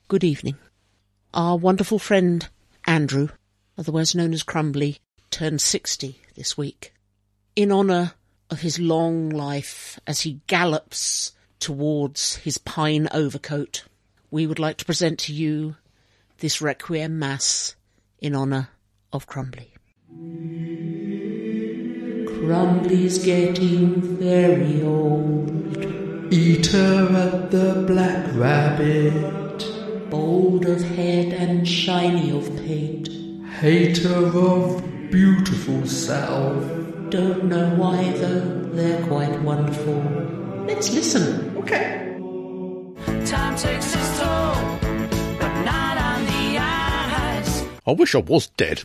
Good evening. Our wonderful friend Andrew, otherwise known as Crumbly, turned 60 this week. In honour of his long life as he gallops towards his pine overcoat, we would like to present to you this Requiem Mass in honour of Crumbly. Crumbly's getting very old, eater of the black rabbit, bold of head and shiny of pate, hater of beautiful self. Don't know why though, they're quite wonderful. Let's listen. Okay. Time takes its toll, but not on the eyes. I wish I was dead.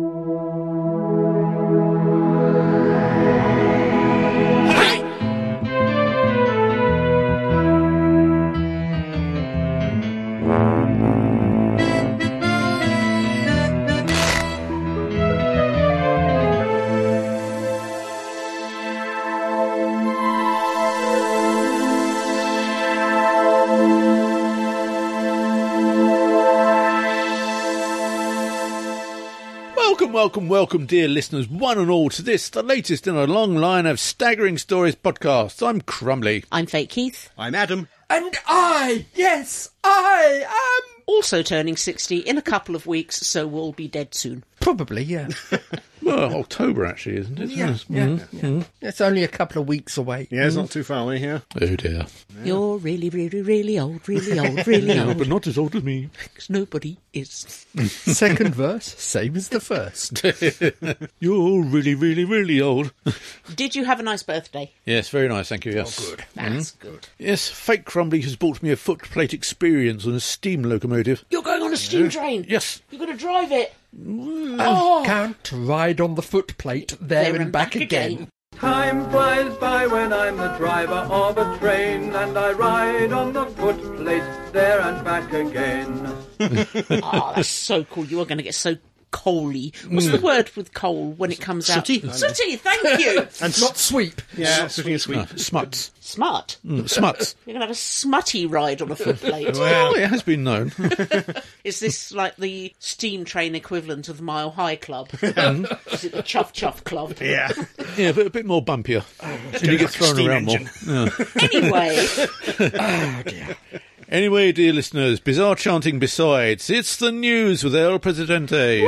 Welcome, dear listeners, one and all, to this, the latest in a long line of staggering stories podcasts. I'm Crumbly. I'm Fake Keith. I'm Adam. And I am... Also turning 60 in a couple of weeks, so we'll be dead soon. Probably, yeah. Well, October, actually, isn't it? Yeah. It's only a couple of weeks away. Yeah, it's not too far away here. Oh, dear. Yeah. You're really, really, really old, really old, really old. But not as old as me. Because nobody is. Second verse, same as the first. You're really, really, really old. Did you have a nice birthday? Yes, very nice, thank you, yes. Oh, good. That's good. Yes, Fake Crumbly has bought me a footplate experience on a steam locomotive. You're going on a steam train? Yes. You're going to drive it? Oh. Can't ride on the footplate, there and back again. Time flies by when I'm the driver of a train, and I ride on the footplate there and back again. Oh, that's so cool. You are going to get so coaly. What's the word with coal when it comes out? Sooty. Sooty, thank you. And not sweep. Yeah, sooty and sweet. Smuts. Smart. Smuts. You're going to have a smutty ride on a footplate. Well, it has been known. Is this like the steam train equivalent of the Mile High Club? Is it the Chuff Chuff Club? Yeah. Yeah, but a bit more bumpier. And you get thrown around more. Yeah. Anyway. Oh, dear. Anyway, dear listeners, bizarre chanting besides, it's the news with El Presidente.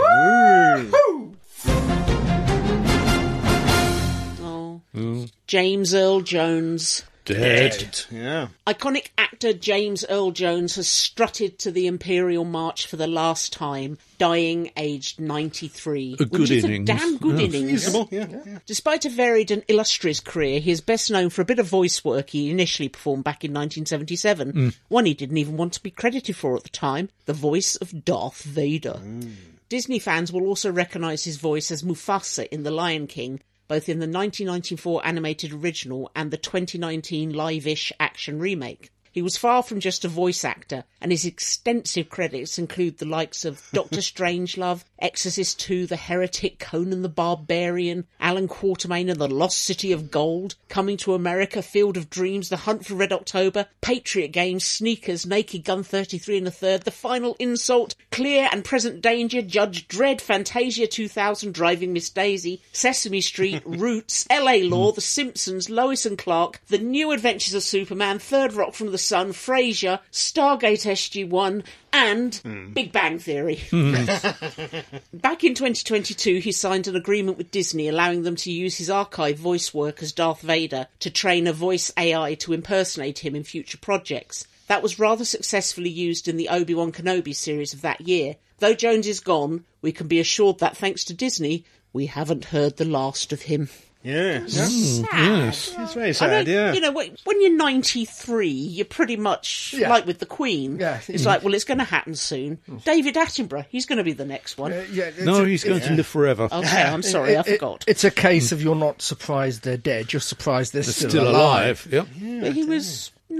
James Earl Jones. Dead. Yeah. Iconic actor James Earl Jones has strutted to the Imperial March for the last time, dying aged 93. A good which is innings. A damn good innings. Reasonable, yeah. Despite a varied and illustrious career, he is best known for a bit of voice work he initially performed back in 1977. One he didn't even want to be credited for at the time, the voice of Darth Vader. Disney fans will also recognise his voice as Mufasa in The Lion King, both in the 1994 animated original and the 2019 live-ish action remake. He was far from just a voice actor, and his extensive credits include the likes of Doctor Strangelove, Exorcist 2, The Heretic, Conan the Barbarian, Alan Quatermain and the Lost City of Gold, Coming to America, Field of Dreams, The Hunt for Red October, Patriot Games, Sneakers, Naked Gun 33 and a Third, The Final Insult, Clear and Present Danger, Judge Dredd, Fantasia 2000, Driving Miss Daisy, Sesame Street, Roots, LA Law, The Simpsons, Lois and Clark, The New Adventures of Superman, Third Rock from the Sun, Frasier, Stargate SG-1 and Big Bang Theory. Back in 2022, he signed an agreement with Disney allowing them to use his archive voice work as Darth Vader to train a voice AI to impersonate him in future projects. That was rather successfully used in the Obi-Wan Kenobi series of that year. Though Jones is gone, we can be assured that thanks to Disney, we haven't heard the last of him. Yes. Sad. Yes. It's very I sad, know, yeah. You know, when you're 93, you're pretty much like with the Queen. Yeah. It's like, well, it's going to happen soon. David Attenborough, he's going to be the next one. No, he's going to live forever. Okay, I'm sorry, I forgot. It's a case of you're not surprised they're dead, you're surprised they're They're still alive. Yep. But he was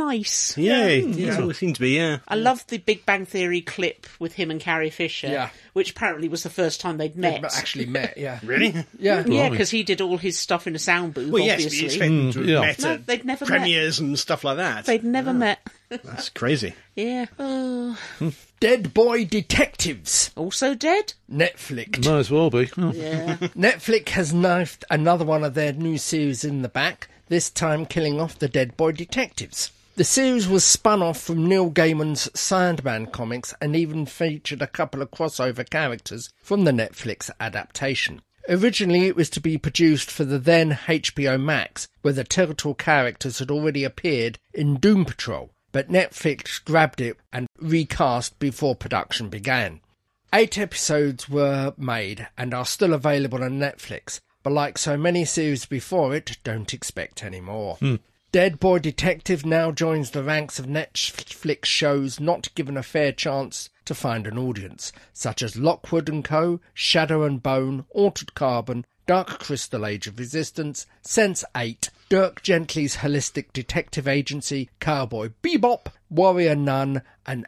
nice. Yeah, it always seems to be, yeah. I loved the Big Bang Theory clip with him and Carrie Fisher, Yeah. which apparently was the first time they'd They've met. actually met, yeah. Really? Yeah. Yeah, because he did all his stuff in a sound booth, Well, yes, but obviously. you expect them to have yeah. met No, at they'd never premieres and stuff like that. They'd never met. That's crazy. Yeah. Oh. Dead Boy Detectives. Also dead? Netflix. Might as well be. Oh. Yeah. Netflix has knifed another one of their new series in the back, this time killing off the Dead Boy Detectives. The series was spun off from Neil Gaiman's Sandman comics and even featured a couple of crossover characters from the Netflix adaptation. Originally it was to be produced for the then HBO Max, where the Turtle characters had already appeared in Doom Patrol, but Netflix grabbed it and recast before production began. 8 episodes were made and are still available on Netflix, but like so many series before it, don't expect any more. Dead Boy Detective now joins the ranks of Netflix shows not given a fair chance to find an audience, such as Lockwood & Co., Shadow and Bone, Altered Carbon, Dark Crystal Age of Resistance, Sense8, Dirk Gently's Holistic Detective Agency, Cowboy Bebop, Warrior Nun, and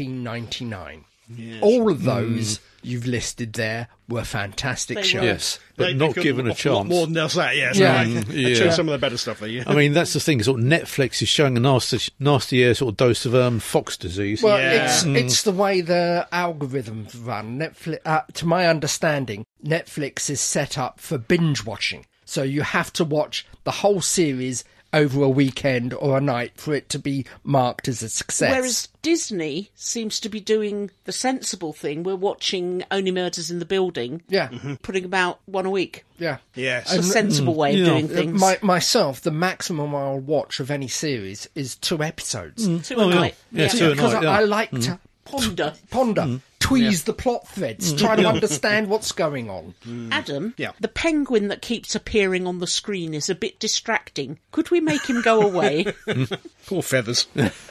1899. Yes. All of those you've listed there were fantastic They were. shows. Yes, but They not could given a offer lot chance. more than else that, yes. Yeah. Right. Yeah. Show some of the better stuff there, yeah. I mean, that's the thing. Sort of Netflix is showing a nasty sort of dose of Fox disease. Well, Yeah. it's the way the algorithms run. Netflix, to my understanding, Netflix is set up for binge watching. So you have to watch the whole series over a weekend or a night for it to be marked as a success. Whereas Disney seems to be doing the sensible thing. We're watching Only Murders in the Building, yeah, putting about one a week. yeah. Yes. It's a sensible way of yeah. doing things. Myself, the maximum I'll watch of any series is 2 episodes. 2 a night. Yeah, 2 a Because night, yeah. I like to Ponder. tweeze the plot threads, try to understand what's going on. Adam, Yeah. the penguin that keeps appearing on the screen is a bit distracting. Could we make him go away? Poor feathers.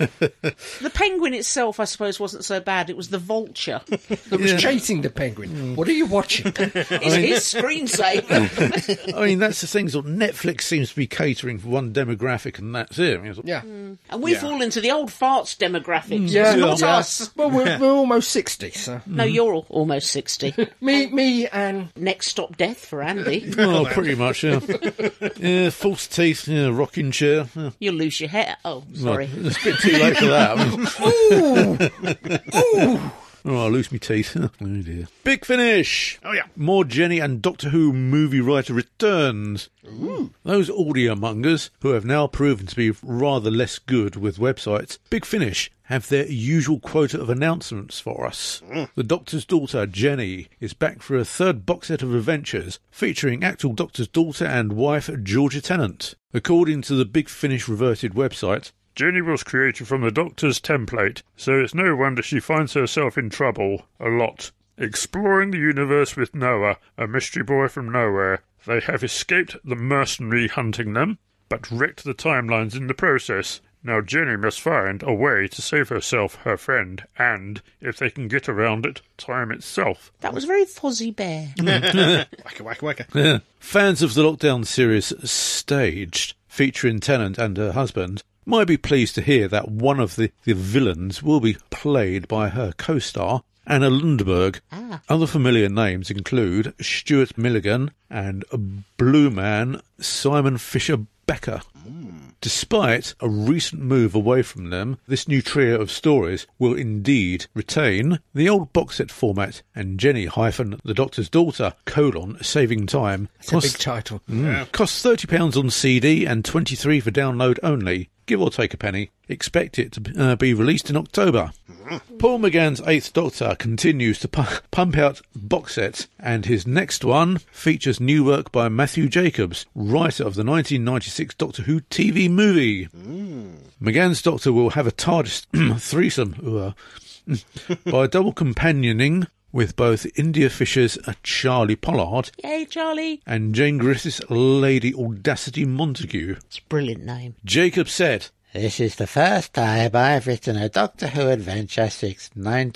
The penguin itself, I suppose, wasn't so bad. It was the vulture. That was chasing the penguin. What are you watching? It's his screensaver. I mean, that's the thing. Sort of Netflix seems to be catering for one demographic, and that's it. I mean, sort of- Yeah. And we fall into the old farts demographic. Yeah, Not yeah. us. Well, we're almost 60, so No, you're almost 60. me, and Next stop death for Andy. Oh, pretty much, yeah. Yeah, false teeth, yeah, rocking chair. Yeah. You'll lose your hair. Oh, sorry. It's a bit too late for that. Oh, I'll lose my teeth. Oh, dear. Big finish! Oh, yeah. More Jenny and Doctor Who movie writer returns. Those audio mongers, who have now proven to be rather less good with websites, Big Finish have their usual quota of announcements for us. The Doctor's daughter, Jenny, is back for a third box set of adventures, featuring actual Doctor's daughter and wife, Georgia Tennant. According to the Big Finish reverted website, Jenny was created from the Doctor's template, so it's no wonder she finds herself in trouble a lot. Exploring the universe with Noah, a mystery boy from nowhere, they have escaped the mercenary hunting them, but wrecked the timelines in the process. Now Jenny must find a way to save herself, her friend, and, if they can get around it, time itself. That was very Fozzie Bear. Wacka. Fans of the Lockdown series Staged, featuring Tennant and her husband, might be pleased to hear that one of the villains will be played by her co-star, Anna Lundberg. Other familiar names include Stuart Milligan and Blue Man Simon Fisher-Becker. Despite a recent move away from them, this new trio of stories will indeed retain the old box set format, and Jenny - the Doctor's daughter, saving time. it's a big title. Costs £30 on CD and $23 for download only, give or take a penny. Expect it to be released in October. Paul McGann's Eighth Doctor continues to pump out box sets, and his next one features new work by Matthew Jacobs, writer of the 1996 Doctor Who TV movie. McGann's Doctor will have a TARDIS threesome by double companioning with both India Fisher's Charlie Pollard Yay, Charlie. and Jane Griffith's Lady Audacity Montague. It's a brilliant name. Jacob said, This is the first time I've written a Doctor Who adventure since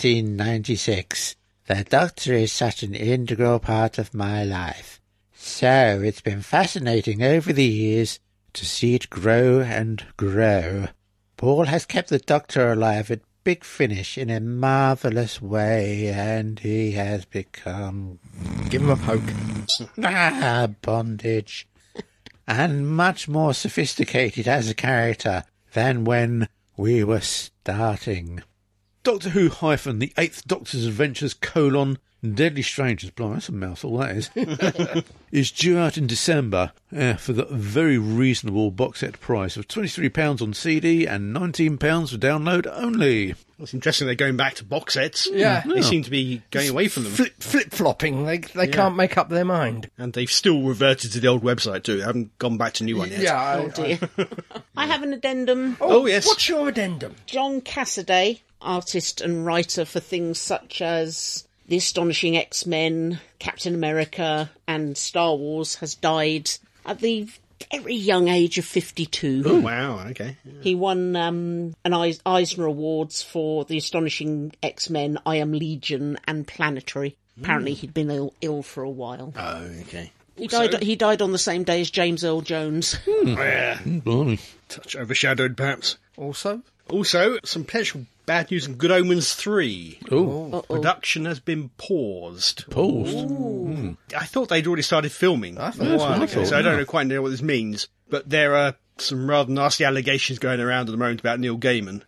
1996. The Doctor is such an integral part of my life. So it's been fascinating over the years to see it grow and grow. Paul has kept the Doctor alive at Big Finish in a marvellous way, and he has become Give him a poke. bondage, and much more sophisticated as a character than when we were starting. Doctor Who hyphen the 8th Doctor's Adventures : Deadly Strangers, blimey, that's a mouthful, that is, is due out in December for the very reasonable box set price of £23 on CD and £19 for download only. It's interesting they're going back to box sets. Yeah. They seem to be going away from them. Flip-flopping. They can't make up their mind. And they've still reverted to the old website too. They haven't gone back to new one yet. Yeah. Oh dear. I have an addendum. Oh, yes. What's your addendum? John Cassaday, artist and writer for things such as The Astonishing X-Men, Captain America and Star Wars, has died at the very young age of 52. Oh, wow, okay. He won an Eisner Awards for The Astonishing X-Men, I Am Legion and Planetary. Apparently he'd been ill for a while. Oh, okay. He died on the same day as James Earl Jones. Yeah. Blimey. Touch overshadowed, perhaps. Also? Also, some potential bad news in Good Omens 3. Oh, Production has been paused. paused. I thought they'd already started filming a what while I ago, thought, so I don't quite know what this means. But there are some rather nasty allegations going around at the moment about Neil Gaiman.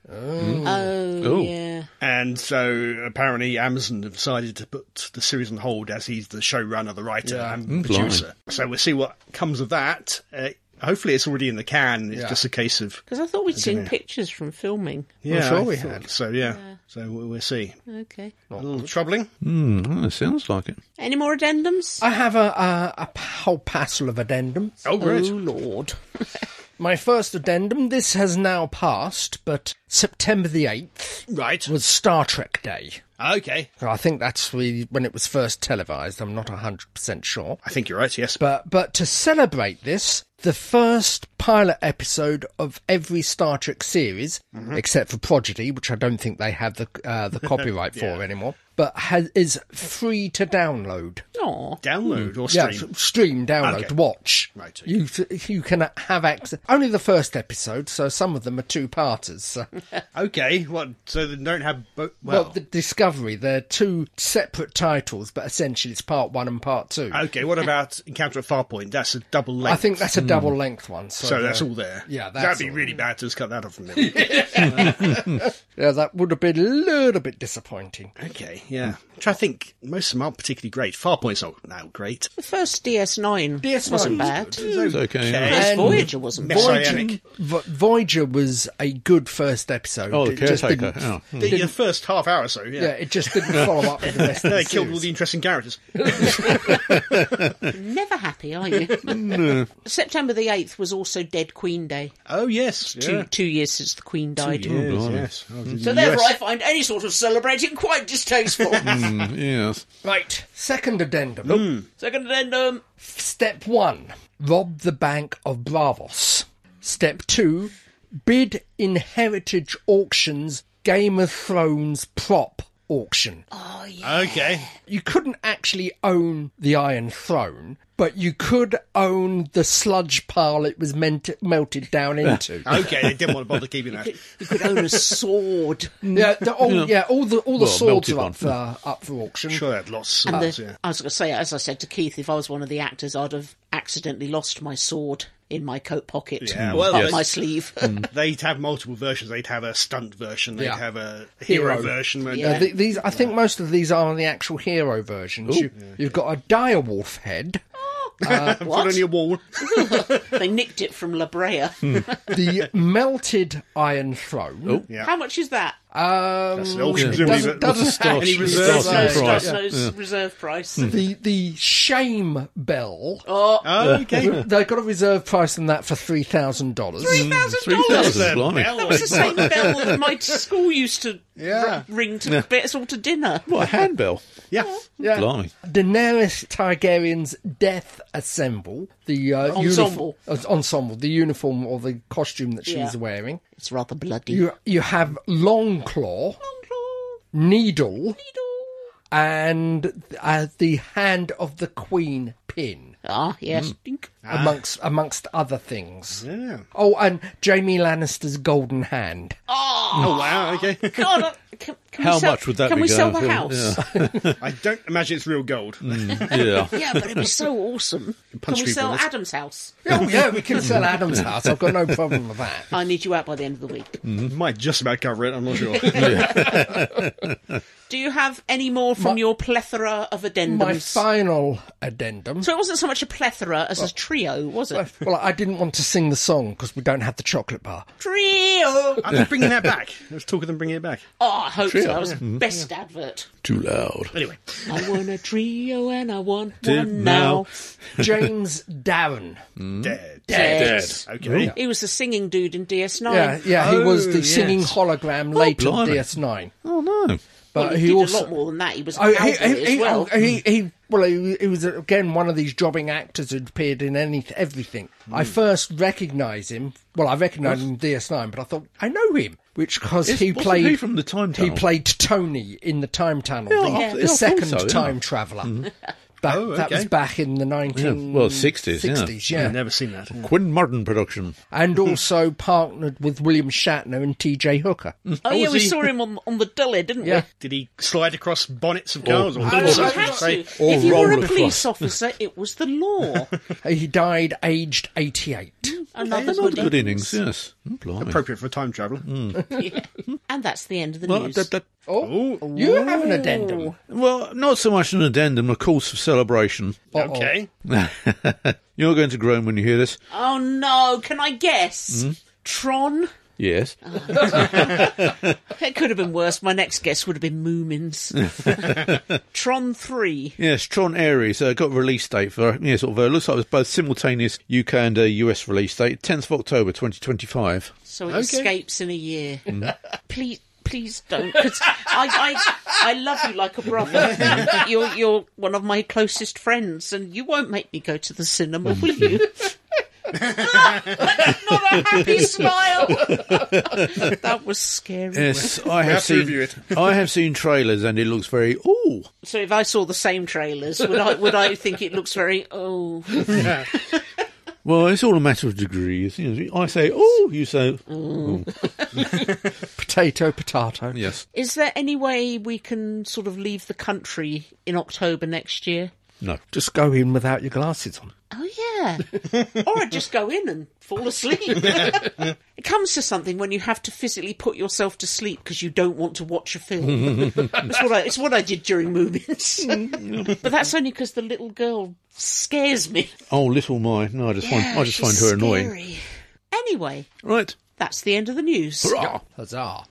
Oh, yeah. And so apparently Amazon have decided to put the series on hold as he's the showrunner, the writer and producer. So we'll see what comes of that. Hopefully it's already in the can. It's just a case of... Because I thought we'd seen pictures from filming. Yeah, sure I we thought had. So, yeah. So we'll see. Okay. A little troubling. That sounds like it. Any more addendums? I have a whole passel of addendums. Oh, great. Oh, Lord. My first addendum, this has now passed, but September the 8th Right. was Star Trek Day. Okay. I think that's when it was first televised. I'm not 100% sure. I think you're right, yes. But to celebrate this, the first pilot episode of every Star Trek series, except for Prodigy, which I don't think they have the copyright for anymore, but is free to download. Aw. Download or Yeah, stream? stream, download, Okay. watch. Right. You can have access. Only the first episode, so some of them are two-parters. So. Okay. What? So they don't have... Well, the Discovery, they're two separate titles, but essentially it's part 1 and part 2. Okay, what about Encounter at Farpoint? That's a double length. I think that's a double-length one. So that's all there. Yeah, That'd that's be all. really bad to just cut that off from there. Yeah, that would have been a little bit disappointing. Okay, yeah. I'm trying to think. Most of them aren't particularly great. Farpoint's not that great. The first DS9, DS9 wasn't was bad. It's okay. yeah. First And Voyager wasn't bad. Messianic. Voyager was a good first episode. Oh, the It just caretaker. didn't- Oh. The first half hour or so, yeah. Yeah, it just didn't follow up with the rest of They the killed all series. the interesting characters. Never happy, are you? September the 8th was also Dead Queen Day. Oh, yes. Yeah. 2 years since the Queen died. Yes. I was in So the therefore US. I find any sort of celebrating quite distasteful. Yes. Right, second addendum. Second addendum. Step 1, rob the Bank of Bravos. Step 2, bid in Heritage Auctions Game of Thrones prop auction. Okay. You couldn't actually own the Iron Throne, but you could own the sludge pile it was melted down into. Okay, they didn't want to bother keeping that. You could own a sword. Yeah, all the swords melted are up for auction. Sure, they had lots of And swords, yeah. I was going to say, as I said to Keith, if I was one of the actors, I'd have accidentally lost my sword in my coat pocket, Yeah, up well, my sleeve. They'd have multiple versions. They'd have a stunt version. They'd Yeah. have a hero Hero. version. won't Yeah. they? These, I think most of these are the actual hero versions. You've got a direwolf head, Put on your wall. They nicked it from La Brea. the melted Iron Throne. Yeah. How much is that? That's an auction, presumably, but- Doesn't Any actually reserve say. price? No reserve price. The shame bell. Oh, okay. They got a reserve price on that for $3,000. $3,000. 3,000, blimey. Hell, That was the same bell that my school used to Yeah. ring to get us all to dinner. What, a handbell? Yeah. Yeah. Blimey. Daenerys Targaryen's death assemble. The Ensemble. ensemble, the uniform or the costume that she's Yeah. wearing. It's rather bloody. You have Longclaw, Needle, and the Hand of the Queen pin, Ah, yes. Dink. amongst other things. Yeah. Oh, and Jamie Lannister's golden hand. Oh, wow, okay. God, can How we sell, much would that can be we sell going the for? house? I don't imagine it's real gold. Yeah. Yeah, but it'd be so awesome. Can Punch we people sell in it. Adam's house? Oh, yeah, we can sell Adam's house. I've got no problem with that. I need you out by the end of the week. Might just about cover it, I'm not sure. Do you have any more from your plethora of addendums? My final addendum. So it wasn't so much a plethora as a trio, was it? Well, I didn't want to sing the song because we don't have the chocolate bar. Trio! Are they bringing that back? Let's talk of them bringing it back. Oh, I hope so. That was the best advert. Too loud. Anyway, I want a trio and I want Did one now. James Darren. dead. Dead. Okay. He was the singing dude in DS9. Yeah, he was Oh, the yes. singing hologram later on blimey. DS9. Oh, no. Well, But he he did also a lot more than that. He was a Oh, cowboy as well. he was again one of these jobbing actors who'd appeared in everything. I first recognised him. Well, I recognised him in DS9, but I thought I know him, which because he Wasn't played he from the Time Tunnel? He played Tony in the Time Tunnel, Yeah, the I thought second so, yeah. time traveller. That okay. was back in the 60s, yeah. 60s, yeah. I've never seen that. Quinn Martin production. And also partnered with William Shatner and T.J. Hooker. Oh, yeah, was we he- saw him on the Dully, didn't Yeah. Did he slide across bonnets of cars? Or we? doors, You I should had say? to. If you were roll a across. police officer, it was the law. He died aged 88. Another Another good good innings. innings, yes. Blimey. Appropriate for a time traveller. And that's the end of the Well, news. Oh, you have an addendum. well, not so much an addendum, a cause for celebration. Okay. You're going to groan when you hear this. Oh, no. Can I guess? Tron? Yes. It could have been worse. My next guess would have been Moomins. Tron 3. Yes, Tron Ares got a release date for, looks like it was both simultaneous UK and US release date, 10th of October 2025. So it escapes in a year. Please don't, because I love you like a brother. You're one of my closest friends, and you won't make me go to the cinema, will you? Not a happy smile. That was scary. Yes, I have have to review seen. it. I have seen trailers, and it looks very. Ooh, So if I saw the same trailers, would I think it looks very well, it's all a matter of degrees. I say, oh, you say, ooh. Potato, potato. Yes. Is there any way we can sort of leave the country in October next year? No. Just go in without your glasses on. Oh, yeah. Or I just go in and fall asleep. It comes to something when you have to physically put yourself to sleep because you don't want to watch a film. It's what I did during Moomins. But that's only because the little girl scares me. Oh, little my. No, I just find she's her annoying. scary. Anyway, Right. that's the end of the news. Hurrah. Huzzah.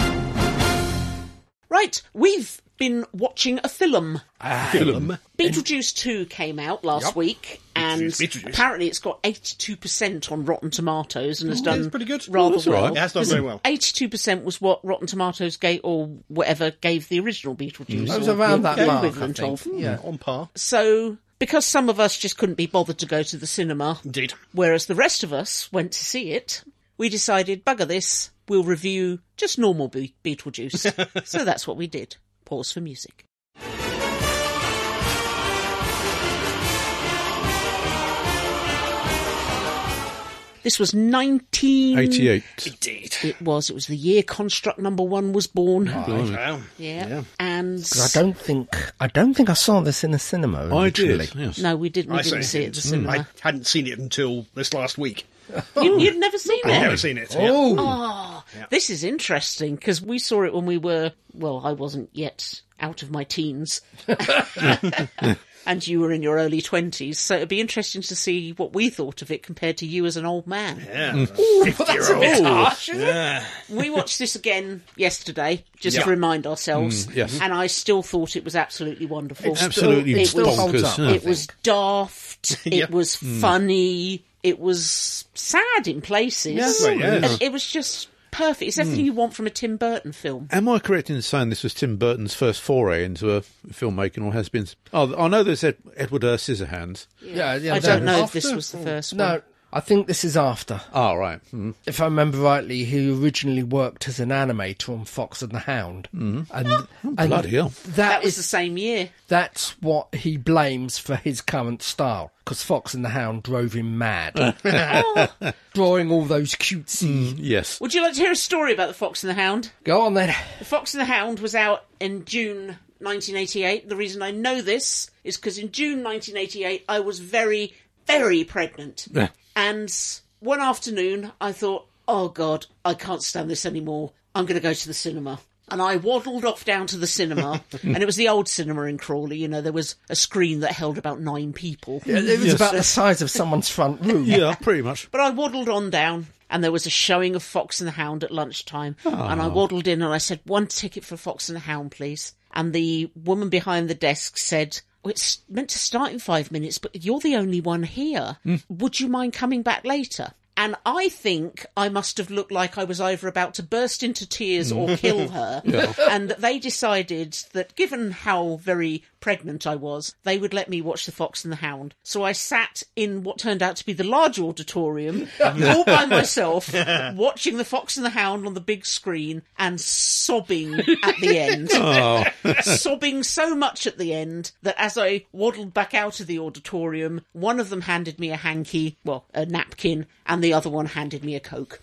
Right, we've been watching a film. Film. Beetlejuice 2 came out last week, and Beetlejuice. apparently it's got 82% on Rotten Tomatoes and has done that's pretty good. rather that's all well. right. It has done very well. 82% was what Rotten Tomatoes gave, or whatever, gave the original Beetlejuice. It was or around the that mark, I equivalent think. of. Yeah. On par. So, because some of us just couldn't be bothered to go to the cinema, Indeed. whereas the rest of us went to see it, we decided, bugger this, we'll review just normal Beetlejuice. So that's what we did. Pause for music. This was 88. Indeed. It was the year Construct number 1 was born. Wow. Yeah. And I don't think I saw this in the cinema. I originally. did, yes. no, we didn't I see it at the cinema. I hadn't seen it until this last week. You'd never seen I've it? never seen it. Oh, This is interesting because we saw it when we were, well, I wasn't yet out of my teens. And you were in your early 20s, so it'd be interesting to see what we thought of it compared to you as an old man. Yeah. that's a bit harsh, isn't it? Yeah. We watched this again yesterday, just Yeah. to remind ourselves, yes. and I still thought it was absolutely wonderful. Absolutely It still holds bonkers. up. yeah. It was daft, Yeah. it was funny, it was sad in places, Yeah, right, yeah. and it was just perfect. It's everything you want from a Tim Burton film. Am I correct in saying this was Tim Burton's first foray into a filmmaking, or has been? Oh, I know there's Edward Scissorhands. Yeah, I don't know if this was the first one. No, I think this is after. Oh, right. If I remember rightly, he originally worked as an animator on Fox and the Hound. And Bloody hell. That was the same year. That's what he blames for his current style, because Fox and the Hound drove him mad. Drawing all those cutesy... Yes. Would you like to hear a story about The Fox and the Hound? Go on then. The Fox and the Hound was out in June 1988. The reason I know this is because in June 1988 I was very, very pregnant. And one afternoon I thought, oh God, I can't stand this anymore. I'm going to go to the cinema. And I waddled off down to the cinema, and it was the old cinema in Crawley. You know, there was a screen that held about 9 people. Yeah, it was about the size of someone's front room. Yeah, pretty much. But I waddled on down, and there was a showing of Fox and the Hound at lunchtime. And I waddled in and I said, 1 ticket for Fox and the Hound, please. And the woman behind the desk said, well, it's meant to start in 5 minutes, but you're the only one here. Would you mind coming back later? And I think I must have looked like I was either about to burst into tears or kill her. And they decided that given how very pregnant I was, they would let me watch The Fox and the Hound. So I sat in what turned out to be the large auditorium, all by myself, watching The Fox and the Hound on the big screen and sobbing at the end. Sobbing so much at the end that as I waddled back out of the auditorium, one of them handed me a hanky, well, a napkin, and the other one handed me a Coke.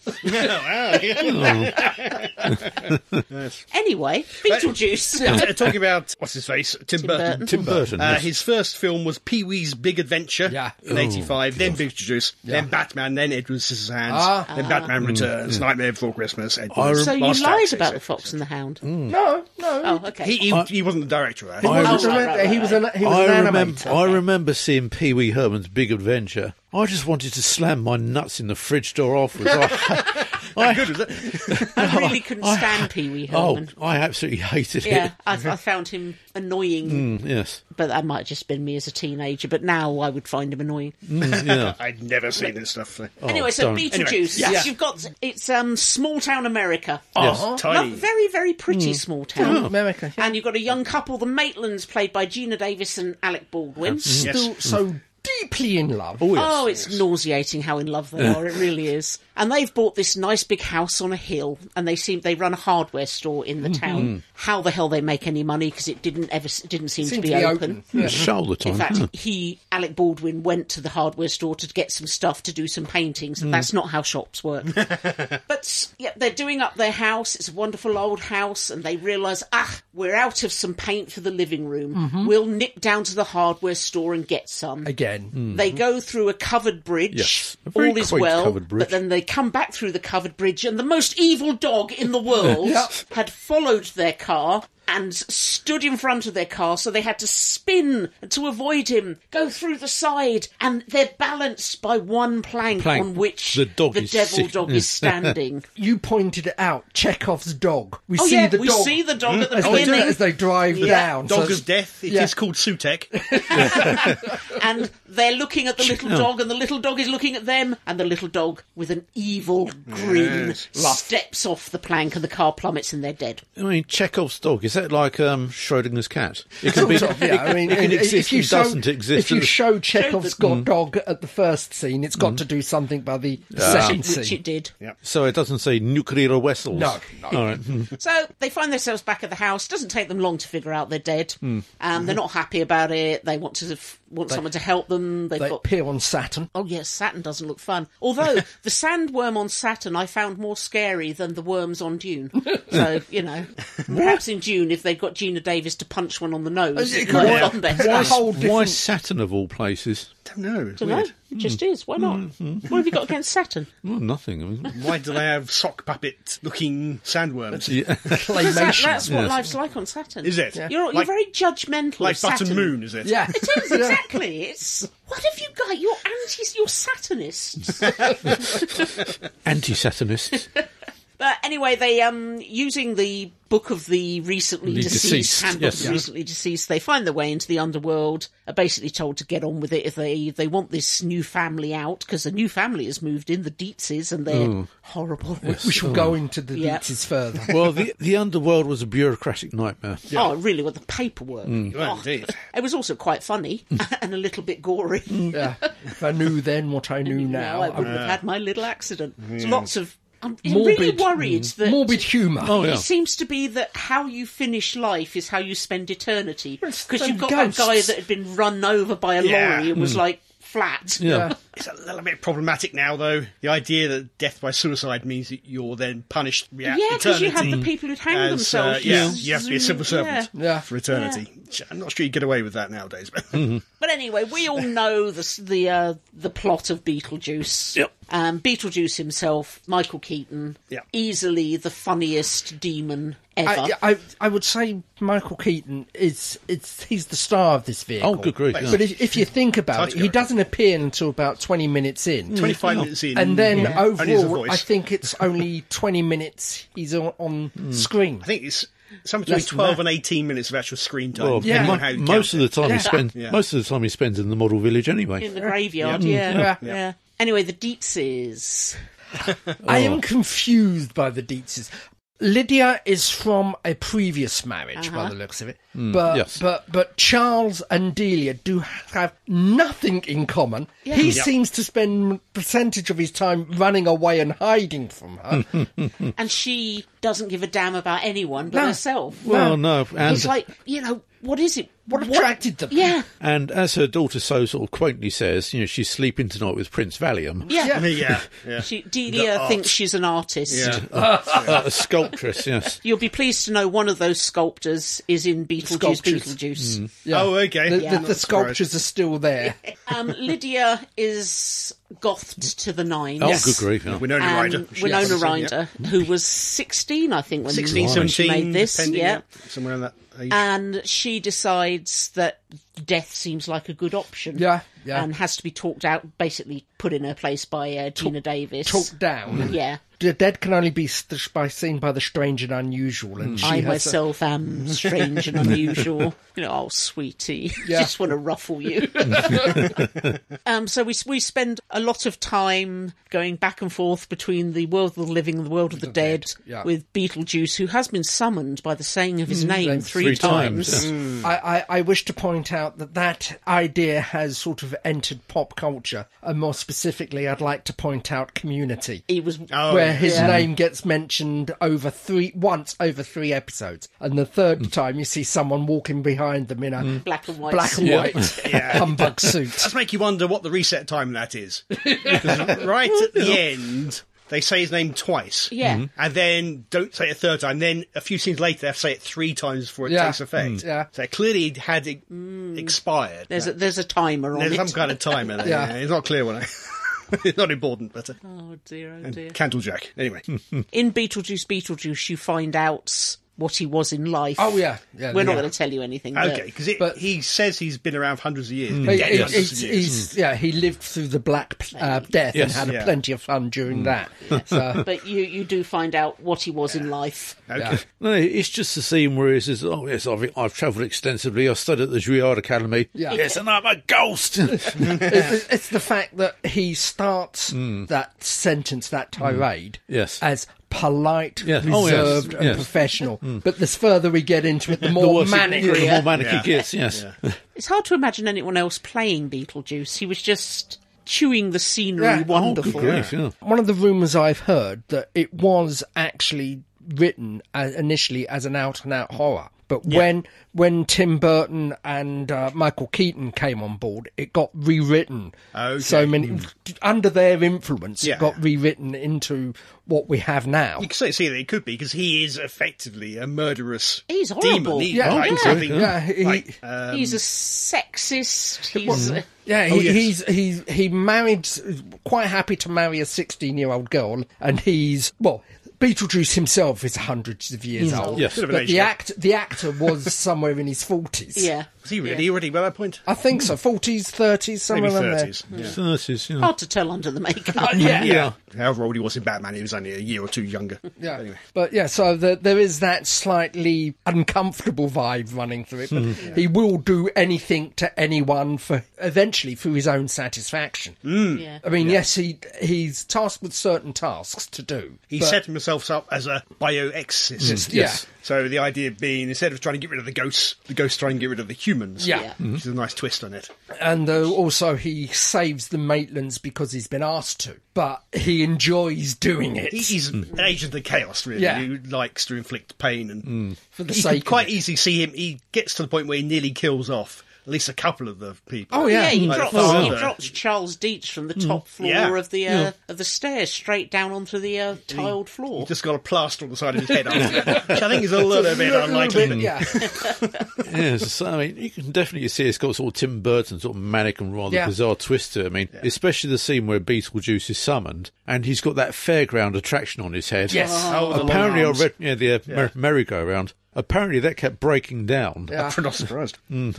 Anyway, Beetlejuice. Talking about, what's his face? Tim Burton. Tim Burton. Yes. His first film was Pee-wee's Big Adventure in 85, then Beetlejuice, then Batman, then Edward Scissorhands, then Batman Returns, Nightmare Before Christmas, Edward. So you lied about The Fox and the Hound? No. Oh, okay. He wasn't the director of that. He was an animator. I remember seeing Pee Wee Herman's Big Adventure. I just wanted to slam my nuts in the fridge door afterwards. How good was it? I really couldn't stand Pee Wee Herman. I absolutely hated it. Yeah, I found him annoying. Yes. But that might have just been me as a teenager. But now I would find him annoying. Yeah. I'd never seen this stuff. So. Anyway, so don't. Beetlejuice. Anyway, You've got it's small town America. Yes. Tiny. Very, very pretty small town. America. And you've got a young couple, the Maitlands, played by Gina Davis and Alec Baldwin. Still so deeply in love. Oh, it's nauseating how in love they are. It really is. And they've bought this nice big house on a hill, and they run a hardware store in the town. How the hell they make any money? Because it didn't seem to be open. Shoulder time. In fact, Alec Baldwin, went to the hardware store to get some stuff to do some paintings. And that's not how shops work. But yeah, they're doing up their house. It's a wonderful old house, and they realise, we're out of some paint for the living room. We'll nip down to the hardware store and get some. Again. They go through a covered bridge. Yes, a very all is quaint well, covered bridge. but then they come back through the covered bridge, and the most evil dog in the world had followed their car and stood in front of their car, so they had to spin to avoid him, go through the side, and they're balanced by one plank on which the devil dog is standing. You pointed it out, Chekhov's dog. We we see the dog at the as beginning. as they drive down. Dog of Death. It is called Sutek. And they're looking at the little dog, and the little dog is looking at them, and the little dog, with an evil grin, steps off the plank, and the car plummets, and they're dead. I mean, Chekhov's dog, is that like Schrodinger's cat? It can be. I mean, it can exist and show, doesn't exist. If you show Chekhov's dog at the first scene, it's got to do something by the second scene. Which it did. So it doesn't say nuclear vessels. No. All right. So they find themselves back at the house. Doesn't take them long to figure out they're dead. They're not happy about it. They want someone to help them. They appear on Saturn. Oh yes, Saturn doesn't look fun. Although the sandworm on Saturn I found more scary than the worms on Dune. So, perhaps in Dune, if they'd got Gina Davis to punch one on the nose, it might have gone better. Why Saturn of all places? Don't know. Don't know. It just is. Why not? What have you got against Saturn? Well, nothing. I mean, Why do they have sock puppet-looking sandworms? Claymation. That's what life's like on Saturn. Is it? You're very judgmental. Like of Saturn. Button Moon, is it? Yeah. It is, exactly. It's what have you got? You're Saturnists. anti-Saturnists. But anyway, they using the book of the recently deceased, handbook yes. of the recently deceased. They find their way into the underworld, are basically told to get on with it if they want this new family out, because a new family has moved in, the Dietzes, and they're horrible. We shall go into the details further. Well, the underworld was a bureaucratic nightmare. Oh, really? With the paperwork. Well, indeed. It was also quite funny and a little bit gory. Yeah. If I knew then what I knew now, I wouldn't have had my little accident. There's lots of... I'm Morbid- really worried that... morbid humour. Oh, yeah. It seems to be that how you finish life is how you spend eternity. It's Because the you've got ghosts. that guy that had been run over by a Yeah. lorry and was like flat. Yeah. It's a little bit problematic now, though. The idea that death by suicide means that you're then punished Yeah, eternity. because you have the people who'd hang as, themselves. you just have to be a civil zoom- servant Yeah. for eternity. I'm not sure you get away with that nowadays. But But anyway, we all know the plot of Beetlejuice. Yep. Beetlejuice himself, Michael Keaton, Yep. easily the funniest demon ever. I would say Michael Keaton he's the star of this vehicle. Oh, good grief. Yeah. But if you think about Hard it, to he go. doesn't appear until about 20 minutes in. 25 minutes in. And then only as a overall, voice. I think it's only 20 minutes he's on screen. I think it's something between Less than 12 that. and 18 minutes of actual screen time. Well, depending yeah. on how you most of count the time Yeah. most of the time he spends in the model village anyway. in the graveyard, yeah. Anyway, the Dietzes. I am confused by the Dietzes. Lydia is from a previous marriage, by the looks of it. But, yes. but Charles and Delia do have nothing in common. He seems to spend a percentage of his time running away and hiding from her. And she doesn't give a damn about anyone but No. herself. Well, no, and It's like, what is it? What attracted them? Yeah. and as her daughter so sort of quaintly says, she's sleeping tonight with Prince Valium, Yeah. Yeah. Delia thinks she's an artist. Yeah. a sculptress. Yes. You'll be pleased to know one of those sculptors is in Beetlejuice. Yeah. Oh, okay. The, Yeah. the, Not the surprised. sculptures are still there. Lydia is gothed to the nines. Oh, good grief. Yeah. Winona And Ryder. Winona Ryder, who was 16, I think, when 16, she 17, made this. depending, Yeah. somewhere in that age. And she decides that death seems like a good option. Yeah. And has to be talked out, basically put in her place by Gina Davis. Talked down. Yeah. The dead can only be seen by the strange and unusual. And she I has myself am strange and unusual. Oh, sweetie, Yeah. just want to ruffle you. So we spend a lot of time going back and forth between the world of the living and the world of the dead, yeah. with Beetlejuice, who has been summoned by the saying of his name three times. times, I wish to point out that idea has sort of entered pop culture, and more specifically, I'd like to point out Community, He was where his name gets mentioned once over 3 episodes, and the third time you see someone walking behind them in a black and white. humbug suit. Does make you wonder what the reset time that is. Because right at the end, they say his name twice. Yeah. And then don't say it a third time. Then a few scenes later, they have to say it 3 times before it Yeah. takes effect. Yeah. So it clearly had expired. There's a timer on There's it. some kind of timer there. Yeah. It's not clear when I... It's not important, but... Oh dear, oh dear. Candlejack. Anyway. In Beetlejuice, you find out what he was in life. Oh, yeah. We're not going to tell you anything. Okay, because But- he says he's been around for hundreds of years. He- Been dead he- for hundreds of years. he lived through the Black Death Yes. and had Yeah. plenty of fun during that. So, But you do find out what he was in life. Okay. yeah. No, it's just the scene where he says, "Oh yes, I've travelled extensively. I studied at the Juilliard Academy. Yeah. Yes, and I'm a ghost." It's the fact that he starts that sentence, that tirade, Yes. as polite, Yeah. Oh, yes. reserved, and Yes. professional. But the further we get into it, the more manic. The more manic Yeah. it gets. Yes. It's hard to imagine anyone else playing Beetlejuice. He was just chewing the scenery Yeah. wonderful. Oh, good grief, yeah. One of the rumours I've heard that it was actually written initially as an out-and-out horror. But when Tim Burton and Michael Keaton came on board, it got rewritten. Okay. So many under their influence, Yeah. it got rewritten into what we have now. You can certainly see that it could be, because he is effectively a murderous He's horrible. demon. He, Yeah. like, Oh, something yeah. like, He's a sexist. He's Yeah, Oh, yes. he married, quite happy to marry a 16-year-old girl, and he's Beetlejuice himself is hundreds of years old. Yes. Bit of an But age the gap. the actor was somewhere in his 40s. Yeah. Was he really already by that point? I think so. 40s, 30s, somewhere Maybe around there. 30s. Yeah. 30s, yeah. Hard to tell under the makeup. Yeah. However old he was in Batman, he was only a year or two younger. Yeah, Anyway. but yeah, so there is that slightly uncomfortable vibe running through it. But he will do anything to anyone for eventually through his own satisfaction. Yeah. I mean, yes, he's tasked with certain tasks to do. He but- set himself up as a bioexorcist. Yes. So the idea being, instead of trying to get rid of the ghosts try and get rid of the humans. Yeah. Yeah. Which is a nice twist on it. And also he saves the Maitlands because he's been asked to, but he enjoys doing it. He's an agent of chaos, really, Yeah. who likes to inflict pain. And for the you sake can quite of it. easily see him, he gets to the point where he nearly kills off at least a couple of the people. Oh, yeah. Yeah, he Like drops, the father. he drops Charles Dietz from the top floor Yeah. of the stairs straight down onto the tiled floor. Just got a plaster on the side of his head after that, which I think is a little bit unlikely. Yeah. Yes, so, I mean, you can definitely see it's got sort of Tim Burton sort of manic and rather Yeah. bizarre twist to it. I mean, especially the scene where Beetlejuice is summoned and he's got that fairground attraction on his head. Yes. Oh, the Apparently, I long arms. read the merry-go-round. Apparently, that kept breaking down. Yeah. I'm not surprised.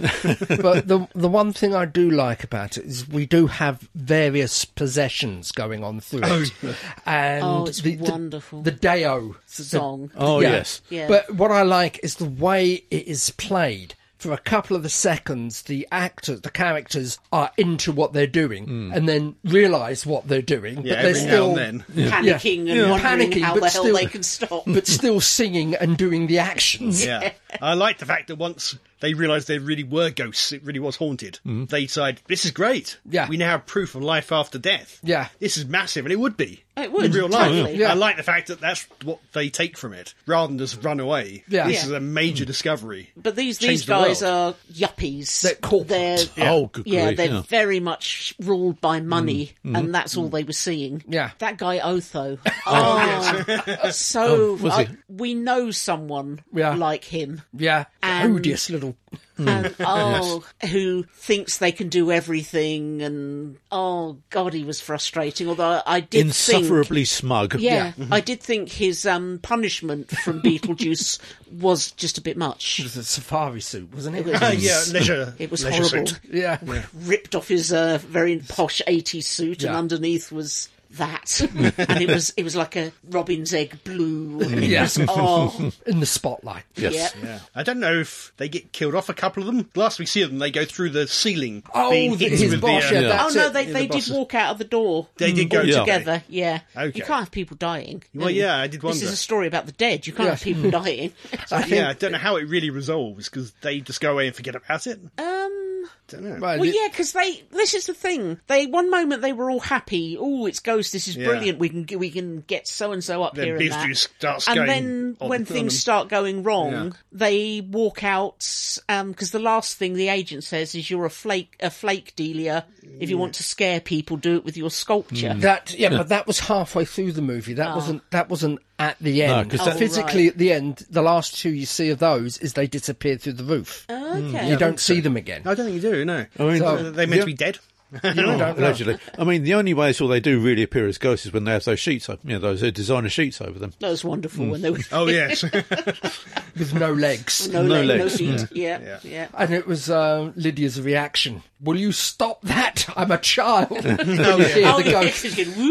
But the one thing I do like about it is we do have various possessions going on through it. And Oh, it's wonderful. The Deo Song. Oh, Yeah. yes. Yeah. But what I like is the way it is played. For a couple of the seconds, the characters are into what they're doing and then realise what they're doing. Yeah, but they're every still now and then. Panicking and wondering Panicking, how but the hell still- they can stop. but still singing and doing the actions. Yeah. I like the fact that once they realised there really were ghosts, it really was haunted, they decided, this is great. Yeah. We now have proof of life after death. Yeah. This is massive, and it would be. It would, In real life. totally. Yeah. I like the fact that that's what they take from it, rather than just run away. Yeah. This Yeah. is a major discovery. But these Changed the guys world. are yuppies. They're corporate. Oh, good Yeah, grief, they're very much ruled by money, and that's all they were seeing. Yeah. That guy Otho. Oh, so was he? we know someone Yeah. like him, Yeah. And- Odious little... and who thinks they can do everything, and oh god, he was frustrating. Although I did Insufferably think, smug. yeah, I did think his punishment from Beetlejuice was just a bit much. It was a safari suit, wasn't it? Yeah, leisure. It was leisure horrible. suit. Yeah. Ripped off his very posh 80s suit, and Yeah. underneath was that, and it was like a robin's egg blue. And it Yeah. was, oh, In the spotlight. Yes. yeah. Yeah. I don't know if they get killed off, a couple of them. Last we see them, they go through the ceiling. Oh, being hit his with boss, the, yeah, Yeah. that's Oh no, it. they the did bosses. walk out of the door. They did go Yeah. Together, yeah. Okay. You can't have people dying. Well, yeah, I did This is wonder. a story about the dead. You can't Yeah. have people dying. Yeah, I don't know how it really resolves, because they just go away and forget about it. Don't know. Well, Well, yeah, because this is the thing. One moment they were all happy. Oh, it's Ghost. This is Yeah. brilliant. We can get so and so up Then here and that. Beetlejuice starts And going then on when and things on. start going wrong, Yeah. they walk out because the last thing the agent says is, "You're a flake dealer. If you want to scare people, do it with your sculpture." But that was halfway through the movie. That wasn't at the No, end. 'cause that- Physically, right. at the end, the last two you see of those is they disappear through the roof. Okay. You don't see them again. I don't think you do, no. I mean, Are they meant to be dead? You don't know. allegedly. I mean, the only way they do really appear as ghosts is when they have those sheets, those designer sheets over them. That was wonderful when they were Oh, yes. With no legs. no No legs, no legs. feet. Yeah. And it was Lydia's reaction. Will you stop that? I'm a child. yeah. Oh, The yeah, ghost she's going,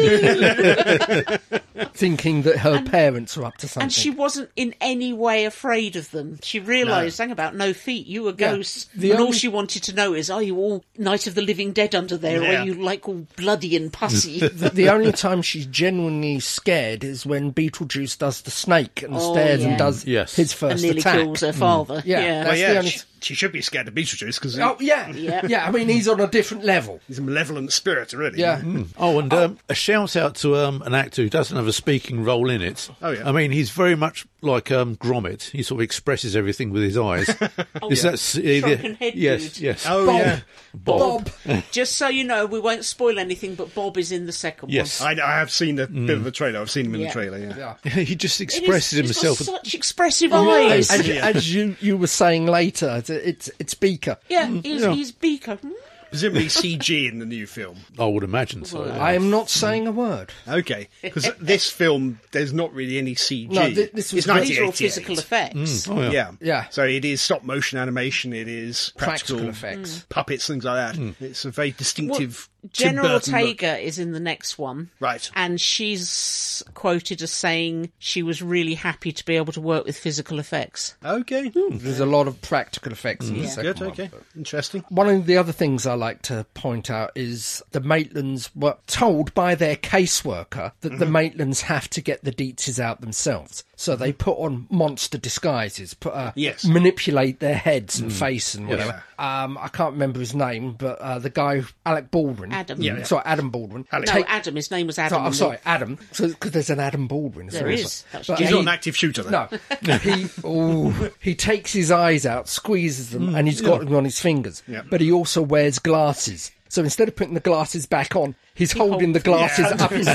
"Woo!" thinking that her parents were up to something. And she wasn't in any way afraid of them. She realised, hang about, no feet, you were ghosts. The And all only- she wanted to know is, are you all Night of the Living Dead under there, or Yeah. are you like all bloody and pussy? The only time she's genuinely scared is when Beetlejuice does the snake and stares yeah. and does Yes. his and first nearly attack. kills her father. Yeah, Yeah. that's Well, yeah, the only... she should be scared of Beetlejuice, because Oh, yeah. Yeah. I mean, he's on a different level. he's a malevolent spirit, really. Yeah. Oh, and a shout out to an actor who doesn't have a speaking role in it. Oh, yeah. I mean, he's very much like Gromit. He sort of expresses everything with his eyes. Is that Shrunken head yes, dude. yes. Oh, Bob. yeah. Bob. Just so you know, we won't spoil anything, but Bob is in the second Yes. one. I have seen a bit of the trailer. I've seen him in Yeah. the trailer, yeah. Yeah. He just It is- expresses he's got himself. such expressive eyes. As you were saying later, it's Beaker. Yeah, he's Beaker. Presumably CG in the new film. I would imagine so. Yeah. I am not saying a word. Okay, because this film, there's not really any CG. No, this was- it's These are all 1988. physical effects. Oh, yeah. Yeah. Yeah. So it is stop motion animation, it is Practical effects. puppets, things like that. It's a very distinctive Tim General Burton look. Ortega is in the next one. Right. And she's quoted as saying she was really happy to be able to work with physical effects. Okay. There's a lot of practical effects in the second Good, one. okay. Interesting. One of the other things I like to point out is the Maitlands were told by their caseworker that the Maitlands have to get the Dietzes out themselves. So they put on monster disguises, Yes. manipulate their heads and face and whatever. I can't remember his name, but the guy, Alec Baldwin. Adam. Yeah. Sorry, Adam Baldwin. Alec. No, Adam. His name was Adam. I'm sorry, Adam. Because there's an Adam Baldwin. There is. That's But He's Jane. not an active shooter, though. No, he takes his eyes out, squeezes them, and he's got them on his fingers. Yeah. But he also wears glasses. So instead of putting the glasses back on, he's holding the glasses up in